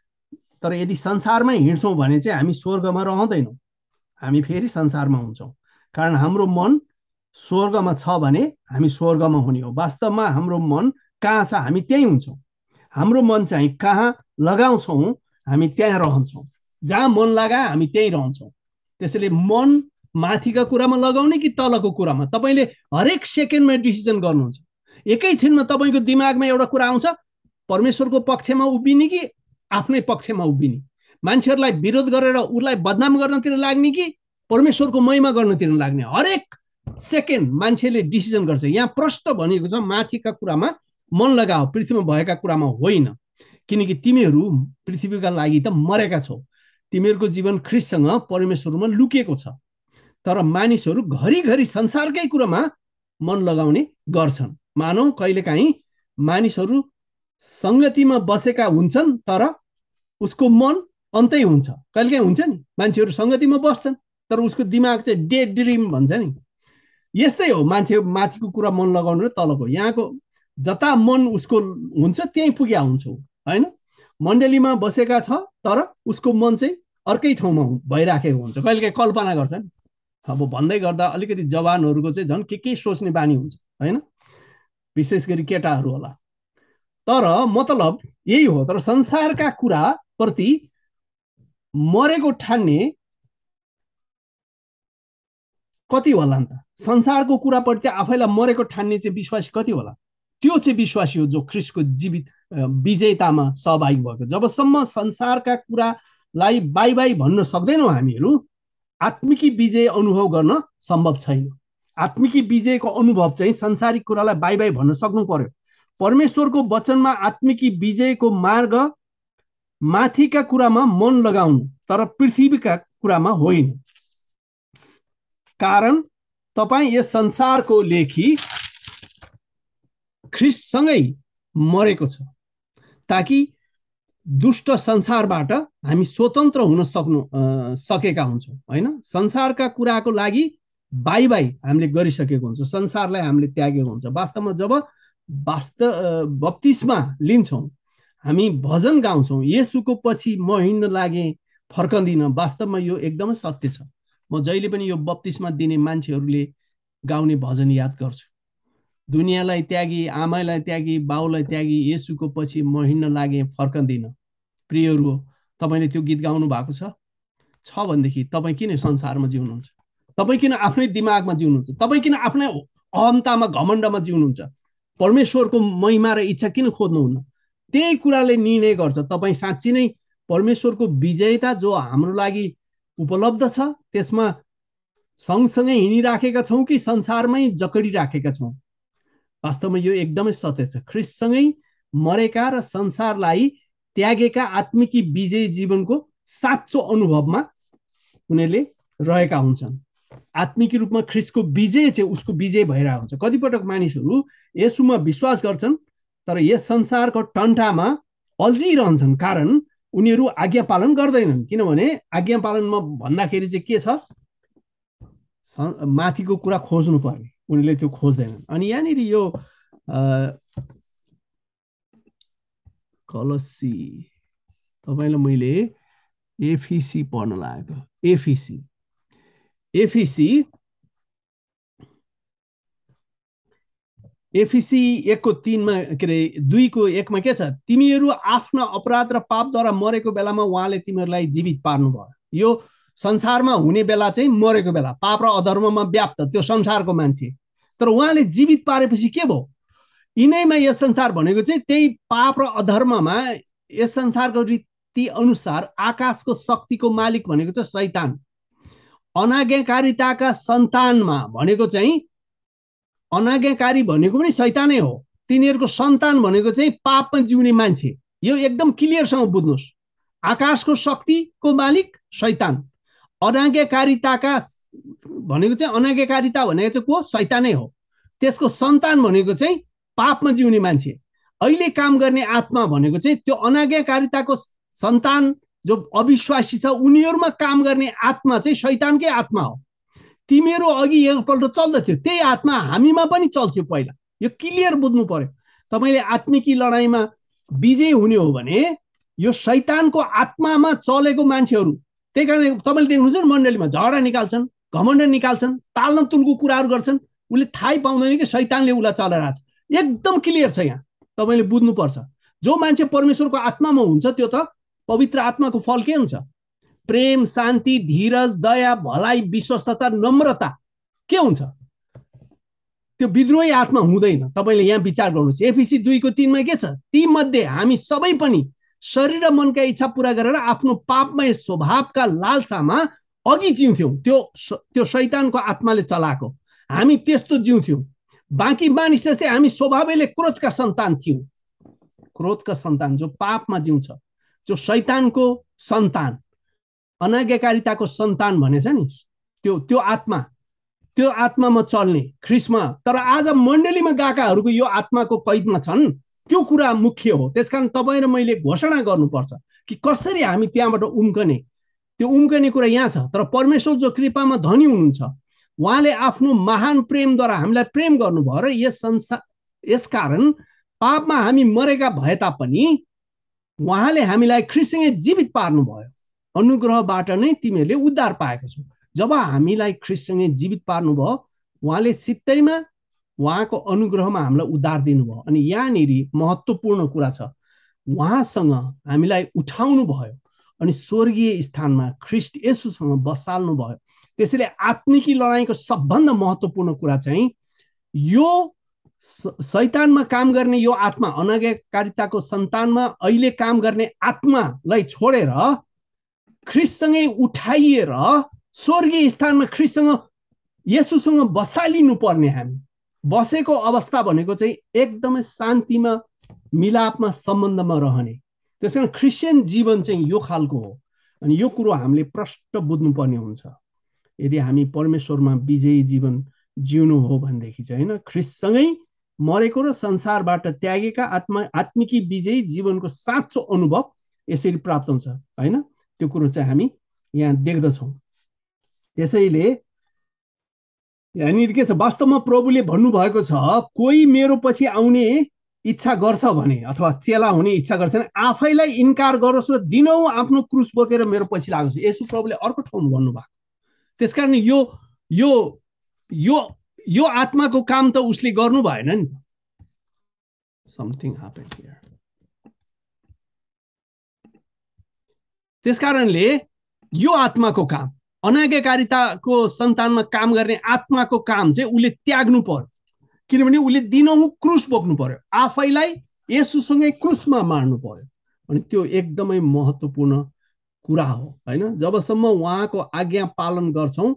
Speaker 1: तर यदि संसारमै हिँड्छौँ भने चाहिँ हामी स्वर्गमा रहँदैनौँ, हामी फेरि संसारमा हुन्छौँ। कारण हाम्रो मन स्वर्गमा छ भने हामी स्वर्गमा हुने हो। वास्तवमा हाम्रो मन कहाँ छ हामी त्यही हुन्छौँ। हाम्रो मन चाहिँ कहाँ लगाउँछौँ हामी त्यहाँ रहन्छौँ, जहाँ मन लगाए हामी त्यही रहन्छौँ। त्यसैले मन माथिका कुरामा लगाउने कि तलको कुरामा, तपाईँले हरेक सेकेन्डमा डिसिजन गर्नुहुन्छ। एकैछिनमा तपाईँको दिमागमा एउटा कुरा आउँछ, परमेश्वरको पक्षमा उभिने कि आफ्नै पक्षमा उभिने, मान्छेहरूलाई विरोध गरेर उसलाई बदनाम गर्नतिर लाग्ने कि परमेश्वरको महिमा गर्नतिर लाग्ने। हरेक सेकेन्ड मान्छेले डिसिजन गर्छ। यहाँ प्रष्ट भनेको छ, माथिका कुरामा मन लगाओ, पृथ्वीमा भएका कुरामा होइन, किनकि तिमीहरू पृथ्वीका लागि त मरेका छौ। तिमीहरूको जीवन ख्रिस्टसँग परमेश्वरमा लुकेको छ। तर मानिसहरू घरिघरि संसारकै कुरामा मन लगाउने गर्छन्। मानौ कहिलेकाहीँ मानिसहरू सङ्गतिमा बसेका हुन्छन् तर उसको मन अन्तै हुन्छ। कहिलेकाहीँ हुन्छ नि, मान्छेहरू सङ्गतिमा बस्छन् तर उसको दिमाग चाहिँ डेड ड्रिम भन्छ नि, यस्तै हो। मान्छे माथिको कुरा मन लगाउनु र तलको, यहाँको जता मन उसको हुन्छ त्यहीँ पुग्या हुन्छ, होइन? मण्डलीमा बसेका छ तर उसको मन चाहिँ अर्कै ठाउँमा भइराखेको हुन्छ। कहिलेकाहीँ कल्पना गर्छ नि, अब भन्दै गर्दा अलिकति जवानहरूको चाहिँ झन् के सोच्ने बानी हुन्छ, होइन? विशेष गरी केटाहरू होला। तर मतलब यही हो। तर संसारका कुरा प्रति मरेको ठान्ने कति होला नि त? संसारको कुराप्रति आफैलाई मरेको ठान्ने चाहिँ विश्वासी कति होला? त्यो चाहिँ विश्वासी हो जो ख्रिस्टको जीवित विजयतामा सहभागी भएको। जबसम्म संसारका कुरालाई बाई बाई भन्न सक्दैनौँ हामीहरू, आत्मिकी विजय अनुभव गर्न सम्भव छैन। आत्मिकी विजयको अनुभव चाहिँ संसारिक कुरालाई बाई बाई भन्न सक्नु पर्यो। परमेश्वरको वचनमा आत्मिकी विजयको मार्ग माथिका कुरामा मन लगाउनु, तर पृथ्वीका कुरामा होइन। कारण तपाईँ यस संसारको लेखी ख्रिस्टसँगै मरेको छ, ताकि दुष्ट संसारबाट हामी स्वतन्त्र हुन सकेका हुन्छौँ, होइन? संसारका कुराको लागि बाई बाई हामीले गरिसकेको हुन्छ, संसारलाई हामीले त्यागेको हुन्छ। वास्तवमा जब बप्तिस्मा लिन्छौँ, हामी भजन गाउँछौँ, येशूको पछि म हिँड्न लागे फर्कँदिन। वास्तवमा यो एकदमै सत्य छ। म जहिले पनि यो बप्तिस्मा दिने मान्छेहरूले गाउने भजन याद गर्छु। दुनियाँलाई त्यागी, आमालाई त्यागी, बाउलाई त्यागी येशूको पछि म हिँड्न लागे फर्कँदिन। प्रियहरू, तपाईँले त्यो गीत गाउनु भएको छ भनेदेखि तपाईँ किन संसारमा जिउनुहुन्छ? तपाईँ किन आफ्नै दिमागमा जिउनुहुन्छ? तपाईँ किन आफ्नै अहन्तामा घमण्डमा जिउनुहुन्छ? परमेश्वरको महिमा र इच्छा किन खोज्नुहुन्न? त्यही कुराले निर्णय गर्छ तपाईँ साँच्ची नै परमेश्वरको विजयता जो हाम्रो लागि उपलब्ध छ त्यसमा सँगसँगै हिँडिराखेका छौँ कि संसारमै जकडिराखेका छौँ? वास्तवमा यो एकदमै सत्य छ। ख्रिस्टसँगै मरेका र संसारलाई त्यागेका आत्मिकी विजय जीवनको साँचो अनुभवमा उनीहरूले रहेका हुन्छन्। आत्मिकी रूपमा ख्रिस्टको विजय चाहिँ उसको विजय भइरहेको हुन्छ। कतिपटक मानिसहरू यसुमा विश्वास गर्छन् तर यस संसारको टन्टामा अल्झिरहन्छन्, कारण उनीहरू आज्ञा पालन गर्दैनन्। किनभने आज्ञा पालनमा भन्दाखेरि चाहिँ के छ, माथिको कुरा खोज्नु पर्ने, उनीहरूले त्यो खोज्दैनन्। अनि यहाँनिर यो कलसी तपाईँलाई मैले एफिसी पढ्न लागेको। एफिसी 1:3 के अरे 2:1 के छ, तिमीहरू आफ्ना अपराध र पापद्वारा मरेको बेलामा उहाँले तिमीहरूलाई जीवित पार्नुभयो। यो संसारमा हुने बेला चाहिँ मरेको बेला, पाप र अधर्ममा व्याप्त त्यो संसारको मान्छे। तर उहाँले जीवित पारेपछि के भयो? यिनैमा यस संसार भनेको चाहिँ त्यही पाप र अधर्ममा यस संसारको रीति अनुसार आकाशको शक्तिको मालिक भनेको चाहिँ शैतान, अनाज्ञाकारिताका सन्तानमा भनेको चाहिँ अनाज्ञाकारी भनेको पनि शैतानै हो। तिनीहरूको सन्तान भनेको चाहिँ पापमा जिउने मान्छे। यो एकदम क्लियरसँग बुझ्नुहोस्। आकाशको शक्तिको मालिक शैतान, अनाज्ञाकारिताका भनेको चाहिँ अनाज्ञाकारिता भनेको चाहिँ को? शैतानै हो। त्यसको सन्तान भनेको चाहिँ पापमा जिउने मान्छे। अहिले काम गर्ने आत्मा भनेको चाहिँ त्यो अनाज्ञाकारिताको सन्तान जो अविश्वासी छ उनीहरूमा काम गर्ने आत्मा चाहिँ शैतानकै आत्मा हो। तिमीहरू अघि एकपल्ट चल्दथ्यो, त्यही आत्मा हामीमा पनि चल्थ्यो पहिला। यो क्लियर बुझ्नु पर्यो। तपाईँले आत्मिकी लडाइँमा विजय हुने हो भने यो शैतानको आत्मामा चलेको मान्छेहरू, त्यही कारण तपाईँले देख्नुहुन्छ नि मण्डलीमा झगडा निकाल्छन्, घमण्ड निकाल्छन्, ताल्न तुलको कुराहरू गर्छन्। उसले थाहै पाउँदैन कि शैतानले उसलाई चलाइरहेको छ। एकदम क्लियर छ यहाँ, तपाईँले बुझ्नुपर्छ। जो मान्छे परमेश्वरको आत्मामा हुन्छ त्यो त पवित्र आत्माको फल के हुन्छ? प्रेम, शान्ति, धीरज, दया, भलाइ, विश्वस्तता, नम्रता के हुन्छ? त्यो विद्रोही आत्मा हुँदैन। तपाईँले यहाँ विचार गर्नुहोस्। एफिसी 2:3 के छ? ती मध्ये हामी सबै पनि शरीर र मनका इच्छा पूरा गरेर आफ्नो पापमय स्वभावका लालसामा अघि जिउँथ्यौँ। त्यो शैतानको आत्माले चलाएको। हामी त्यस्तो जिउँथ्यौँ। बाँकी मानिस जस्तै हामी स्वभावैले क्रोधका सन्तान थियौँ। क्रोधका सन्तान जो पापमा जिउँछ, जो शैतानको सन्तान, अनाज्ञाकारिताको सन्तान भनेछ नि, त्यो आत्मामा चल्ने ख्रिस्टमा। तर आज मण्डलीमा गएकाहरूको यो आत्माको कैदमा छन्। त्यो कुरा मुख्य हो। त्यसकारण तपाईँ र मैले घोषणा गर्नुपर्छ कि कसरी हामी त्यहाँबाट उम्कने। त्यो उम्कने कुरा यहाँ छ। तर परमेश्वर जो कृपामा धनी हुनुहुन्छ, उहाँले आफ्नो महान प्रेमद्वारा हामीलाई प्रेम गर्नुभयो र यसकारण पापमा हामी मरेका भए तापनि उहाँले हामीलाई ख्रिस्टसँगै जीवित पार्नुभयो। अनुग्रहबाट नै तिमीहरूले उद्धार पाएको छौ। जब हामीलाई ख्रिस्टसँगै जीवित पार्नुभयो, उहाँले सित्तैमा उहाँको अनुग्रहमा हामीलाई उद्धार दिनुभयो। अनि यहाँनिर महत्त्वपूर्ण कुरा छ, उहाँसँग हामीलाई उठाउनु भयो अनि स्वर्गीय स्थानमा ख्रिस्ट येशूसँग बसाल्नु भयो। त्यसैले आत्मिकी लडाइँको सबभन्दा महत्त्वपूर्ण कुरा चाहिँ यो शैतानमा काम गर्ने यो आत्मा, अनाज्ञाकारिताको सन्तानमा अहिले काम गर्ने आत्मालाई छोडेर ख्रिस्टसँगै उठाइएर स्वर्गीय स्थानमा ख्रिस्टसँग येशूसँग बसालिनु पर्ने। हामी बसेको अवस्था भनेको चाहिँ एकदमै शान्तिमा, मिलापमा, सम्बन्धमा रहने। त्यसकारण क्रिस्चियन जीवन चाहिँ यो खालको हो। अनि यो कुरो हामीले प्रष्ट बुझ्नुपर्ने हुन्छ यदि हामी परमेश्वरमा विजयी जीवन जिउनु हो भनेदेखि चाहिँ। होइन, ख्रिस्टसँगै मरेको र संसारबाट त्यागेका आत्मिकी विजयी जीवनको साँचो अनुभव यसरी प्राप्त हुन्छ। होइन, त्यो कुरो चाहिँ हामी यहाँ देख्दछौँ। त्यसैले यहाँनिर के छ, वास्तवमा प्रभुले भन्नुभएको छ, कोही मेरो पछि आउने इच्छा गर्छ भने अथवा चेला हुने इच्छा गर्छ भने आफैलाई इन्कार गरोस् र दिनौँ आफ्नो क्रुस बोकेर मेरो पछि लागोस्। यसो प्रभुले अर्को ठाउँमा भन्नुभएको। त्यसकारण यो यो आत्माको काम त उसले गर्नु भएन नि त। Something happen here. त्यसकारणले यो आत्माको काम, अनाज्ञाकारिताको सन्तानमा काम गर्ने आत्माको काम चाहिँ उसले त्याग्नु पर्यो, किनभने उसले दिनहुँ क्रुस बोक्नु पर्यो, आफैलाई येशूसँगै क्रुसमा मार्नु पर्यो। अनि त्यो एकदमै महत्त्वपूर्ण कुरा हो हैन। जबसम्म उहाँको आज्ञा पालन गर्छौं,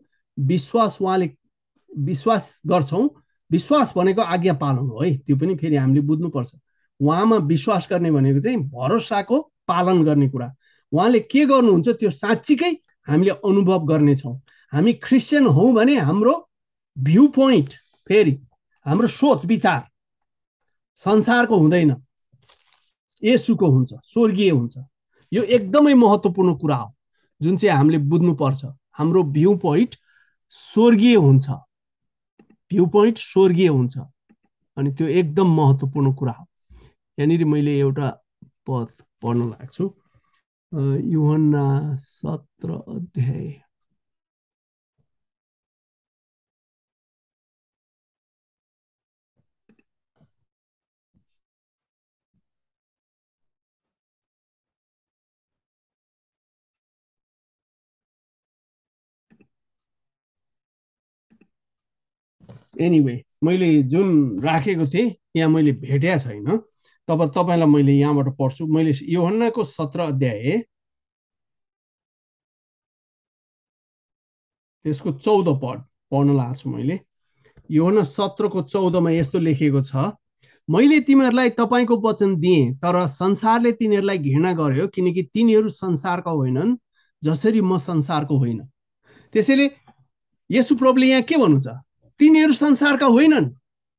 Speaker 1: विश्वास गर्छौं, विश्वास भनेको आज्ञा पालन हो है, त्यो पनि फेरि हामीले बुझ्नुपर्छ। उहाँमा विश्वास गर्ने भनेको चाहिँ भरोसाको पालन गर्ने कुरा। उहाँले के गर्नुहुन्छ त्यो साँच्चीकै हामीले अनुभव गर्नेछौँ। हामी क्रिस्चियन हौँ भने हाम्रो भ्यू पोइन्ट, फेरि हाम्रो सोच विचार संसारको हुँदैन, येशूको हुन्छ, स्वर्गीय हुन्छ। यो एकदमै महत्त्वपूर्ण कुरा हो जुन चाहिँ हामीले बुझ्नुपर्छ। हाम्रो भ्यू पोइन्ट स्वर्गीय हुन्छ, भ्यू पोइन्ट स्वर्गीय हुन्छ, अनि त्यो एकदम महत्त्वपूर्ण कुरा हो। यहाँनिर मैले एउटा पद पढ्न लाग्छु, यूहन्ना 17 अध्याय। एनिवे मैले जुन राखेको थिएँ यहाँ मैले भेटेको छैन, तपाईलाई मैले यहाँबाट पढ्छु। मैले यूहन्नाको 17 अध्याय त्यसको 14 पद पढ्न लाग्छु। मैले यूहन्ना 17 को 14 मा यस्तो लेखेको छ, मैले तिमीहरूलाई तपाईको वचन दिएँ, तर संसारले तिनीहरूलाई घृणा गर्यो, किनकि तिनीहरू संसारका होइनन् जसरी म संसारको होइन। त्यसैले येशू प्रभुले यहाँ के भन्नु छ, तिनीहरू संसारका होइनन्,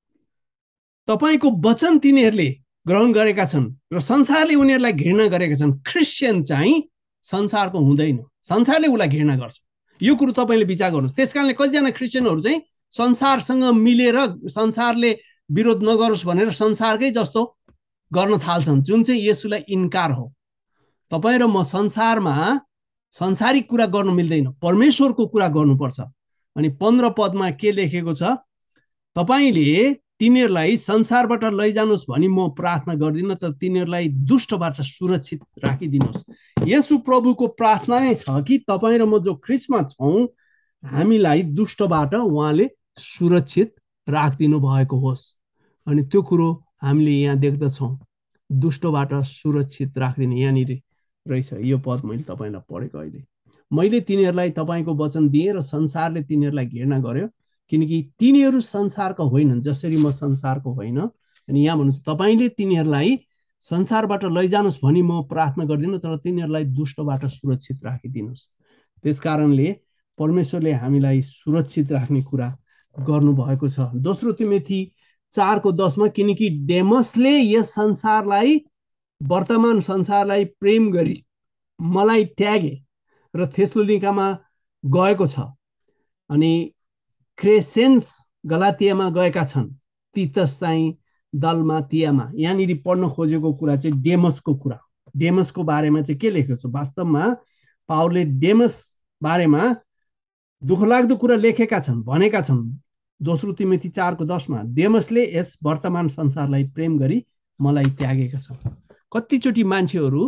Speaker 1: तपाईको वचन तिनीहरूले ग्रहण गरेका छन् र संसारले उनीहरूलाई घृणा गरेका छन्। क्रिस्चियन चाहिँ संसारको हुँदैन, संसारले उसलाई घृणा गर्छ। यो कुरो तपाईले विचार गर्नुहोस्। त्यसकारणले कतिजना क्रिस्चियनहरू चाहिँ संसारसँग मिलेर संसारले विरोध नगरोस् भनेर संसारकै जस्तो गर्न थाल्छन्, जुन चाहिँ येशूलाई इन्कार हो। तपाईँ र म संसारमा संसारिक कुरा गर्नु मिल्दैन, परमेश्वरको कुरा गर्नुपर्छ। अनि 15 पदमा के लेखेको छ, तपाईले तिनीहरूलाई संसारबाट लैजानुस् भनी म प्रार्थना गर्दिन, तर तिनीहरूलाई दुष्टबाट सुरक्षित राखिदिनुहोस्। येशू प्रभुको प्रार्थना नै छ कि तपाईँ र म जो ख्रिस्टमा छौँ, हामीलाई दुष्टबाट उहाँले सुरक्षित राखिदिनु भएको होस्। अनि त्यो कुरो हामीले यहाँ देख्दछौँ, दुष्टबाट सुरक्षित राखिदिने यहाँनिर रहेछ। यो पद मैले तपाईँलाई पढेको अहिले, मैले तिनीहरूलाई तपाईँको वचन दिएँ र संसारले तिनीहरूलाई घृणा गर्यो, किनकि तिनीहरू संसारको होइनन् जसरी म संसारको होइन। अनि यहाँ भन्नुहोस्, तपाईँले तिनीहरूलाई संसारबाट लैजानुहोस् भनी म प्रार्थना गर्दिन, तर तिनीहरूलाई दुष्टबाट सुरक्षित राखिदिनुहोस्। त्यसकारणले परमेश्वरले हामीलाई सुरक्षित राख्ने कुरा गर्नुभएको छ। दोस्रो तिमोथी 4:10 मा, किनकि डेमसले यस संसारलाई, वर्तमान संसारलाई प्रेम गरी मलाई त्यागे र थेसलोनिकामा गएको छ, अनि क्रेसेन्स गलातियामा गएका छन्, तीतस चाहिँ दलमातियामा। यहाँनिर पढ्न खोजेको कुरा चाहिँ डेमसको कुरा। डेमसको बारेमा चाहिँ के लेखेको छ, वास्तवमा पावलले डेमस बारेमा दुःखलाग्दो कुरा लेखेका छन्, भनेका छन्। दोस्रो तिमोथी 4:10 मा, डेमसले यस वर्तमान संसारलाई प्रेम गरी मलाई त्यागेका छन्। कतिचोटि मान्छेहरू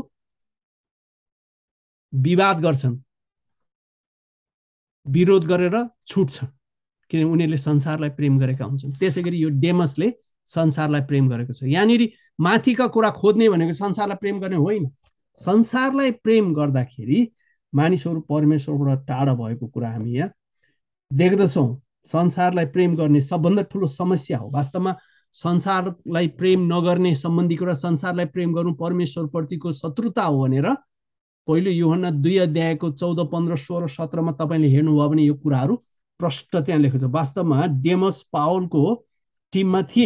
Speaker 1: विवाद गर्छन्, विरोध गरेर छुट्छन्, किन उनीहरूले संसारलाई प्रेम गरेका हुन्छन्। त्यसै गरी यो डेमसले संसारलाई प्रेम गरेको छ। यहाँनिर माथिका कुरा खोज्ने भनेको संसारलाई प्रेम गर्ने होइन। संसारलाई प्रेम गर्दाखेरि मानिसहरू परमेश्वरबाट टाढा भएको कुरा हामी यहाँ देख्दछौँ। संसारलाई प्रेम गर्ने सबभन्दा ठुलो समस्या हो। वास्तवमा संसारलाई प्रेम नगर्ने सम्बन्धी कुरा, संसारलाई प्रेम गर्नु परमेश्वरप्रतिको शत्रुता हो भनेर पहिलो यूहन्ना 2 अध्यायको 14, 15, 16, 17 मा तपाईँले हेर्नुभयो भने यो कुराहरू प्रष्ट त्यहाँ लेखेको छ। वास्तवमा डेमस पावलको टिममा थिए,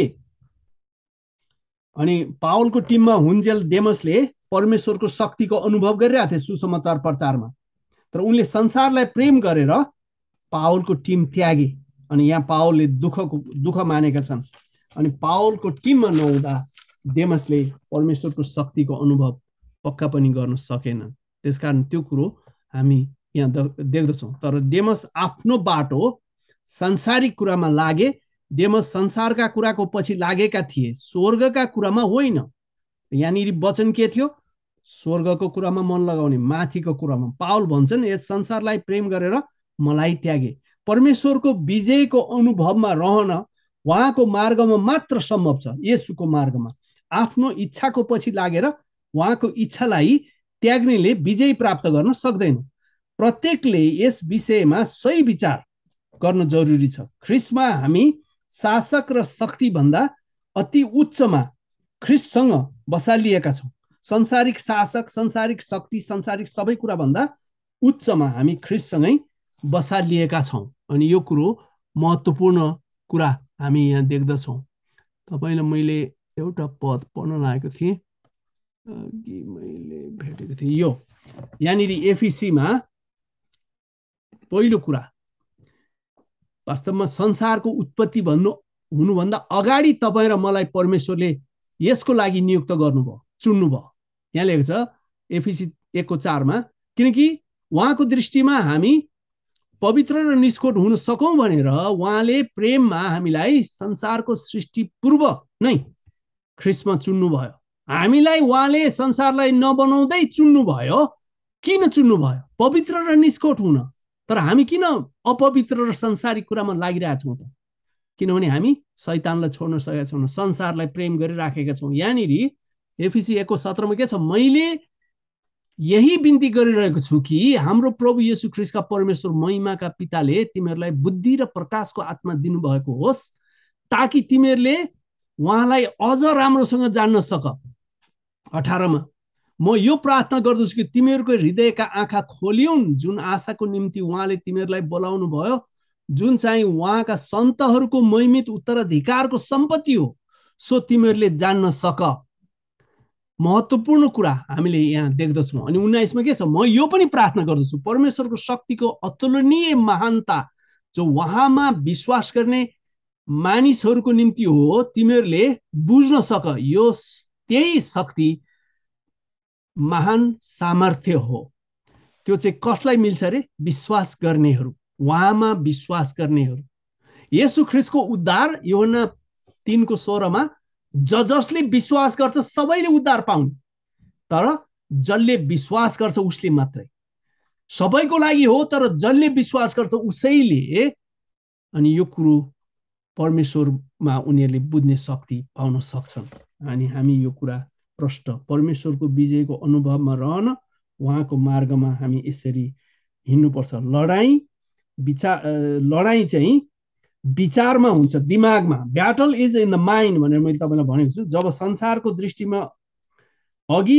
Speaker 1: अनि पावलको टिममा हुन्जेल डेमसले परमेश्वरको शक्तिको अनुभव गरिरहेको थिए सुसमाचार प्रचारमा, तर उनले संसारलाई प्रेम गरेर पावलको टिम त्यागे। अनि यहाँ पावलले दुःख मानेका छन्, अनि पावलको टिममा नहुँदा डेमसले परमेश्वरको शक्तिको अनुभव पक्का पनि गर्न सकेनन्। त्यसकारण त्यो कुरो हामी यहाँ देख्दछौँ। तर डेमस आफ्नो बाटो संसारिक कुरामा लागे डेमस संसारका कुराको पछि लागेका थिए, स्वर्गका कुरामा होइन। यहाँनिर वचन के थियो? स्वर्गको कुरामा मन लगाउने, माथिको कुरामा। पाउल भन्छन्, यस संसारलाई प्रेम गरेर मलाई त्यागे। परमेश्वरको विजयको अनुभवमा रहन उहाँको मार्गमा मात्र सम्भव छ। येशूको मार्गमा आफ्नो इच्छाको पछि लागेर उहाँको इच्छालाई त्याग्नेले विजय प्राप्त गर्न सक्दैन। प्रत्येकले यस विषयमा सही विचार गर्न जरुरी छ। ख्रिस्टमा हामी शासक र शक्ति भन्दा अति उच्चमा ख्रिस्टसँग बसालिएका छौँ। संसारिक शासक, संसारिक शक्ति, संसारिक सबै कुरा भन्दा उच्चमा हामी ख्रिस्टसँगै बसालिएका छौँ। अनि यो कुरो महत्त्वपूर्ण कुरा हामी यहाँ देख्दछौँ। तपाईलाई मैले एउटा पद पढ्न लागेको थिएँ, अघि मैले भेटेको थिएँ। यो यहाँनिर एफिसीमा पहिलो कुरा, वास्तवमा संसारको उत्पत्ति हुनुभन्दा अगाडि तपाईँ र मलाई परमेश्वरले यसको लागि नियुक्त गर्नुभयो, चुन्नुभयो। यहाँ लेखेको छ एफिसी 1:4मा, किनकि उहाँको दृष्टिमा हामी पवित्र र निष्कोट हुन सकौँ भनेर उहाँले प्रेममा हामीलाई संसारको सृष्टि पूर्व नै ख्रिस्टमा चुन्नुभयो। हामीलाई उहाँले संसारलाई नबनाउँदै चुन्नुभयो। किन चुन्नुभयो? पवित्र र निष्कोट हुन। तर हामी किन अपवित्र र संसारिक कुरामा लागिरहेछौँ त? किनभने हामी शैतानलाई छोड्न सकेका छैनौँ, संसारलाई प्रेम गरिराखेका छौँ। यहाँनिर एफिसी 1:17मा के छ? मैले यही बिन्ती गरिरहेको छु कि हाम्रो प्रभु येशू ख्रिस्टका परमेश्वर महिमाका पिताले तिमीहरूलाई बुद्धि र प्रकाशको आत्मा दिनुभएको होस्, ताकि तिमीहरूले उहाँलाई अझ राम्रोसँग जान्न सक। 18मा, म यो प्रार्थना गर्दछु कि तिमीहरूको हृदयका आँखा खोलिउन्, जुन आशाको निम्ति उहाँले तिमीहरूलाई बोलाउनु भयो, जुन चाहिँ उहाँका सन्तहरूको महिमित उत्तराधिकारको सम्पत्ति हो, सो तिमीहरूले जान्न सक। महत्त्वपूर्ण कुरा हामीले यहाँ देख्दछौँ। अनि 19मा के छ? म यो पनि प्रार्थना गर्दछु, परमेश्वरको शक्तिको अतुलनीय महानता जो उहाँमा विश्वास गर्ने मानिसहरूको निम्ति हो, तिमीहरूले बुझ्न सक। यो त्यही शक्ति महान सामर्थ्य हो। त्यो चाहिँ कसलाई मिल्छ अरे? विश्वास गर्नेहरू, उहाँमा विश्वास गर्नेहरू। येशू ख्रिस्टको उद्धार यूहन्ना 3:16मा, जसले विश्वास गर्छ सबैले उद्धार पाउने, तर जसले विश्वास गर्छ उसले मात्रै। सबैको लागि हो, तर जसले विश्वास गर्छ उसैले। अनि यो कुरो परमेश्वरमा उनीहरूले बुझ्ने शक्ति पाउन सक्छन्। अनि हामी यो कुरा प्रष्ट, परमेश्वरको विजयको अनुभवमा रहन उहाँको मार्गमा हामी यसरी हिँड्नुपर्छ। लडाईँ चाहिँ विचारमा हुन्छ, दिमागमा। Battle is in the mind भनेर मैले तपाईँलाई भनेको छु। जब संसारको दृष्टिमा अघि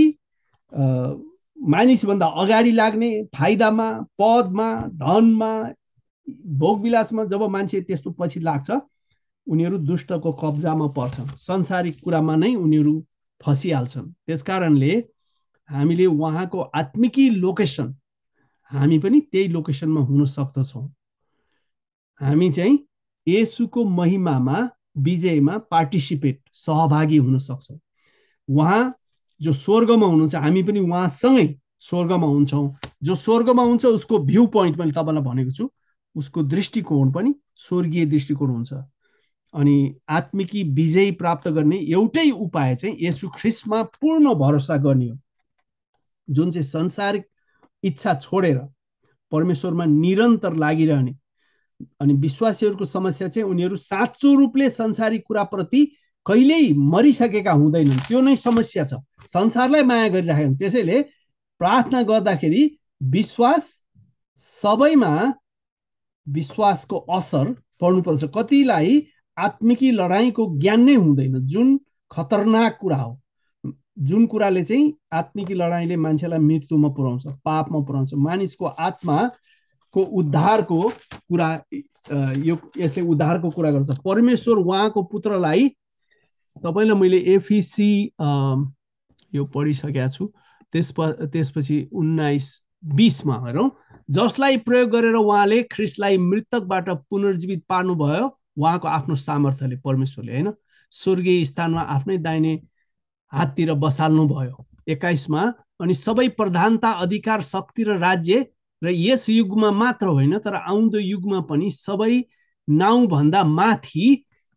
Speaker 1: मानिसभन्दा अगाडि लाग्ने, फाइदामा, पदमा, धनमा, भोगविलासमा जब मान्छे त्यस्तो पछि लाग्छ, उनीहरू दुष्टको कब्जामा पर्छन्, संसारिक कुरामा नै उनीहरू फसिहाल्छन्। त्यसकारणले हामीले उहाँको आत्मिकी लोकेसन, हामी पनि त्यही लोकेसनमा हुन सक्दछौँ। हामी चाहिँ येशूको महिमामा, विजयमा पार्टिसिपेट, सहभागी हुन सक्छौँ। उहाँ जो स्वर्गमा हुनुहुन्छ, हामी पनि उहाँसँगै स्वर्गमा हुन्छौँ। जो स्वर्गमा हुन्छ उसको भ्यू पोइन्ट मैले तपाईँलाई भनेको छु, उसको दृष्टिकोण पनि स्वर्गीय दृष्टिकोण हुन्छ। अनि आत्मिकी विजय प्राप्त गर्ने एउटै उपाय चाहिँ येशू ख्रिस्टमा पूर्ण भरोसा गर्ने हो, जुन चाहिँ संसारिक इच्छा छोडेर परमेश्वरमा निरन्तर लागिरहने। अनि विश्वासीहरूको समस्या चाहिँ उनीहरू साँचो रूपले संसारिक कुराप्रति कहिल्यै मरिसकेका हुँदैनन्। त्यो नै समस्या छ, संसारलाई माया गरिराखेका। त्यसैले प्रार्थना गर्दाखेरि विश्वास, सबैमा विश्वासको असर पर्नुपर्छ। कतिलाई आत्मिकी लडाईँको ज्ञान नै हुँदैन, जुन खतरनाक कुरा हो, जुन कुराले चाहिँ आत्मिकी लडाईँले मान्छेलाई मृत्युमा पुर्याउँछ, पापमा पुर्याउँछ। मानिसको आत्माको उद्धारको कुरा, यसले उद्धारको कुरा गर्छ। परमेश्वर उहाँको पुत्रलाई, तपाईँलाई मैले एफिसी यो पढिसकेको छु, त्यसपछि 19:20मा हेरौँ, जसलाई प्रयोग गरेर उहाँले ख्रिस्टलाई मृतकबाट पुनर्जीवित पार्नुभयो, उहाँको आफ्नो सामर्थ्यले, परमेश्वरले होइन, स्वर्गीय स्थानमा आफ्नै दाहिने हाततिर बसाल्नु भयो। 21मा, अनि सबै प्रधानता, अधिकार, शक्ति र राज्य, र यस युगमा मात्र होइन तर आउँदो युगमा पनि सबै नाउँभन्दा माथि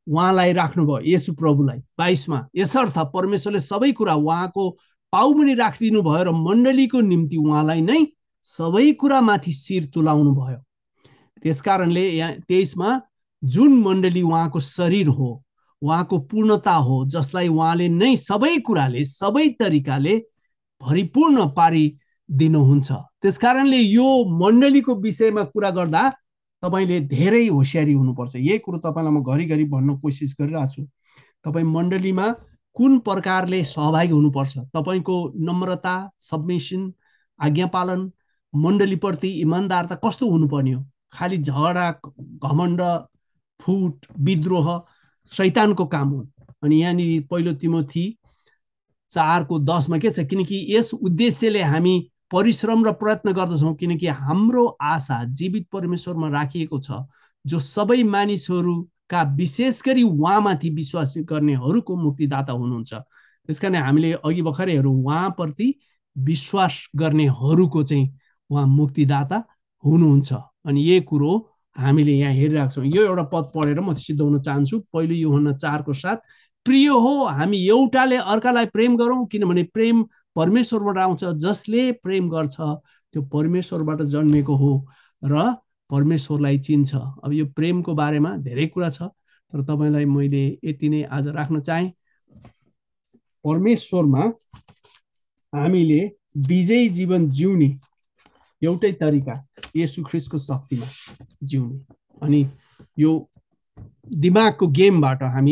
Speaker 1: उहाँलाई राख्नुभयो, येशू प्रभुलाई 22मा। यसर्थ परमेश्वरले सबै कुरा उहाँको पाउमुनि राखिदिनु भयो र मण्डलीको निम्ति उहाँलाई नै सबै कुरामाथि शिर तुलाउनु भयो। त्यसकारणले यहाँ 23मा जुन मण्डली उहाँको शरीर हो, उहाँको पूर्णता हो, जसलाई उहाँले नै सबै कुराले सबै तरिकाले भरिपूर्ण पारिदिनुहुन्छ। त्यसकारणले यो मण्डलीको विषयमा कुरा गर्दा तपाईले धेरै होशियारी हुनुपर्छ। यही कुरो तपाईलाई म घरिघरि भन्न कोसिस गरिरहेको छु। तपाईँ मण्डलीमा कुन प्रकारले सहभागी हुनुपर्छ, तपाईँको नम्रता, सबमिसन, आज्ञा पालन, मण्डलीप्रति इमान्दारता कस्तो हुनुपर्ने हो। खालि झगडा, घमण्ड, फुट, विद्रोह शैतानको काम हो। अनि यहाँनिर पहिलो तिमोथी 4:10 के छ, किनकि यस उद्देश्यले हामी परिश्रम र प्रयत्न गर्दछौँ, किनकि हाम्रो आशा जीवित परमेश्वरमा राखिएको छ, जो सबै मानिसहरूका विशेष गरी उहाँमाथि विश्वास गर्नेहरूको मुक्तिदाता हुनुहुन्छ। त्यसकारण हामीले अघि भर्खरै हेरौँ, उहाँप्रति विश्वास गर्नेहरूको चाहिँ उहाँ मुक्तिदाता हुनुहुन्छ। अनि यही कुरो हामीले यहाँ हेरिरहेको छौँ। यो एउटा पद पढेर म सिद्धाउन चाहन्छु। पहिलो यूहन्ना 4:7, प्रिय हो हामी एउटाले अर्कालाई प्रेम गरौँ, किनभने प्रेम परमेश्वरबाट आउँछ। जसले प्रेम गर्छ त्यो परमेश्वरबाट जन्मेको हो र परमेश्वरलाई चिन्छ। अब यो प्रेमको बारेमा धेरै कुरा छ, तर तपाईलाई मैले यति नै आज राख्न चाहे। परमेश्वरमा हामीले विजयी जीवन जिउने एउटै तरिका येशू ख्रीष्टको शक्तिमा जिउने। अनि यो दिमागको गेमबाट हामी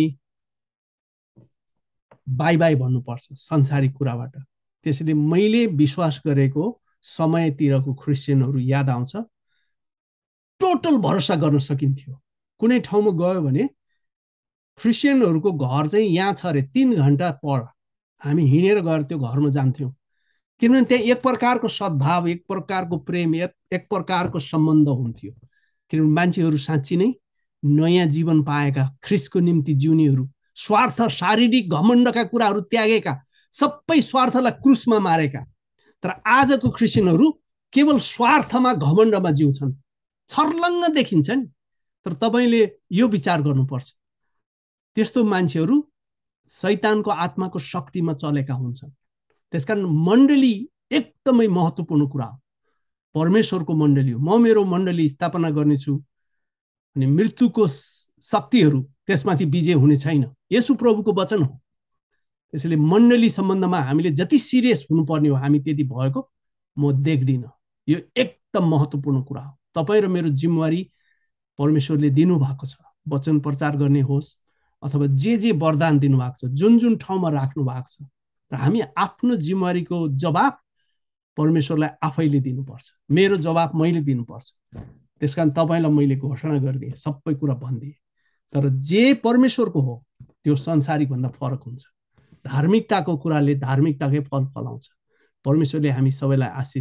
Speaker 1: बाई बाई भन्नुपर्छ, संसारिक कुराबाट। त्यसैले मैले विश्वास गरेको समयतिरको क्रिस्चियनहरू याद आउँछ। टोटल भरोसा गर्न सकिन्थ्यो। कुनै ठाउँमा गयो भने क्रिस्चियनहरूको घर चाहिँ यहाँ छ अरे, 3 घण्टा पर हामी हिँडेर गएर त्यो घरमा जान्थ्यौँ। किनभने त्यहाँ एक प्रकारको सद्भाव, एक प्रकारको प्रेम, एक प्रकारको सम्बन्ध हुन्थ्यो। किनभने मान्छेहरू साँच्ची नै नयाँ जीवन पाएका, ख्रिस्टको निम्ति जिउनेहरू, स्वार्थ, शारीरिक घमण्डका कुराहरू त्यागेका, सबै स्वार्थलाई क्रुसमा मारेका। तर आजको क्रिस्चियनहरू केवल स्वार्थमा, घमण्डमा जिउँछन्। छर्लङ्ग देखिन्छ नि। तर तपाईँले यो विचार गर्नुपर्छ, त्यस्तो मान्छेहरू शैतानको आत्माको शक्तिमा चलेका हुन्छन्। त्यसकारण मण्डली एकदमै महत्त्वपूर्ण कुरा हो। परमेश्वरको मण्डली हो। म मेरो मण्डली स्थापना गर्नेछु अनि मृत्युको शक्तिहरू त्यसमाथि विजय हुने छैन। येशू प्रभुको वचन हो। त्यसैले मण्डली सम्बन्धमा हामीले जति सिरियस हुनुपर्ने हो हामी त्यति भएको म देख्दिनँ। यो एकदम महत्त्वपूर्ण कुरा हो। तपाईँ र मेरो जिम्मेवारी परमेश्वरले दिनुभएको छ। वचन प्रचार गर्ने होस् अथवा जे वरदान दिनुभएको छ, जुन जुन ठाउँमा राख्नु भएको छ, र हामी आफ्नो जिम्मेवारीको जवाब परमेश्वरलाई आफैले दिनुपर्छ। मेरो जवाब मैले दिनुपर्छ। त्यसकारण तपाईँलाई मैले घोषणा गरिदिएँ, सबै कुरा भनिदिएँ। तर जे परमेश्वरको हो त्यो संसारिक भन्दा फरक हुन्छ। धार्मिकताको कुराले धार्मिकताकै फल फलाउँछ। परमेश्वरले हामी सबैलाई आशीष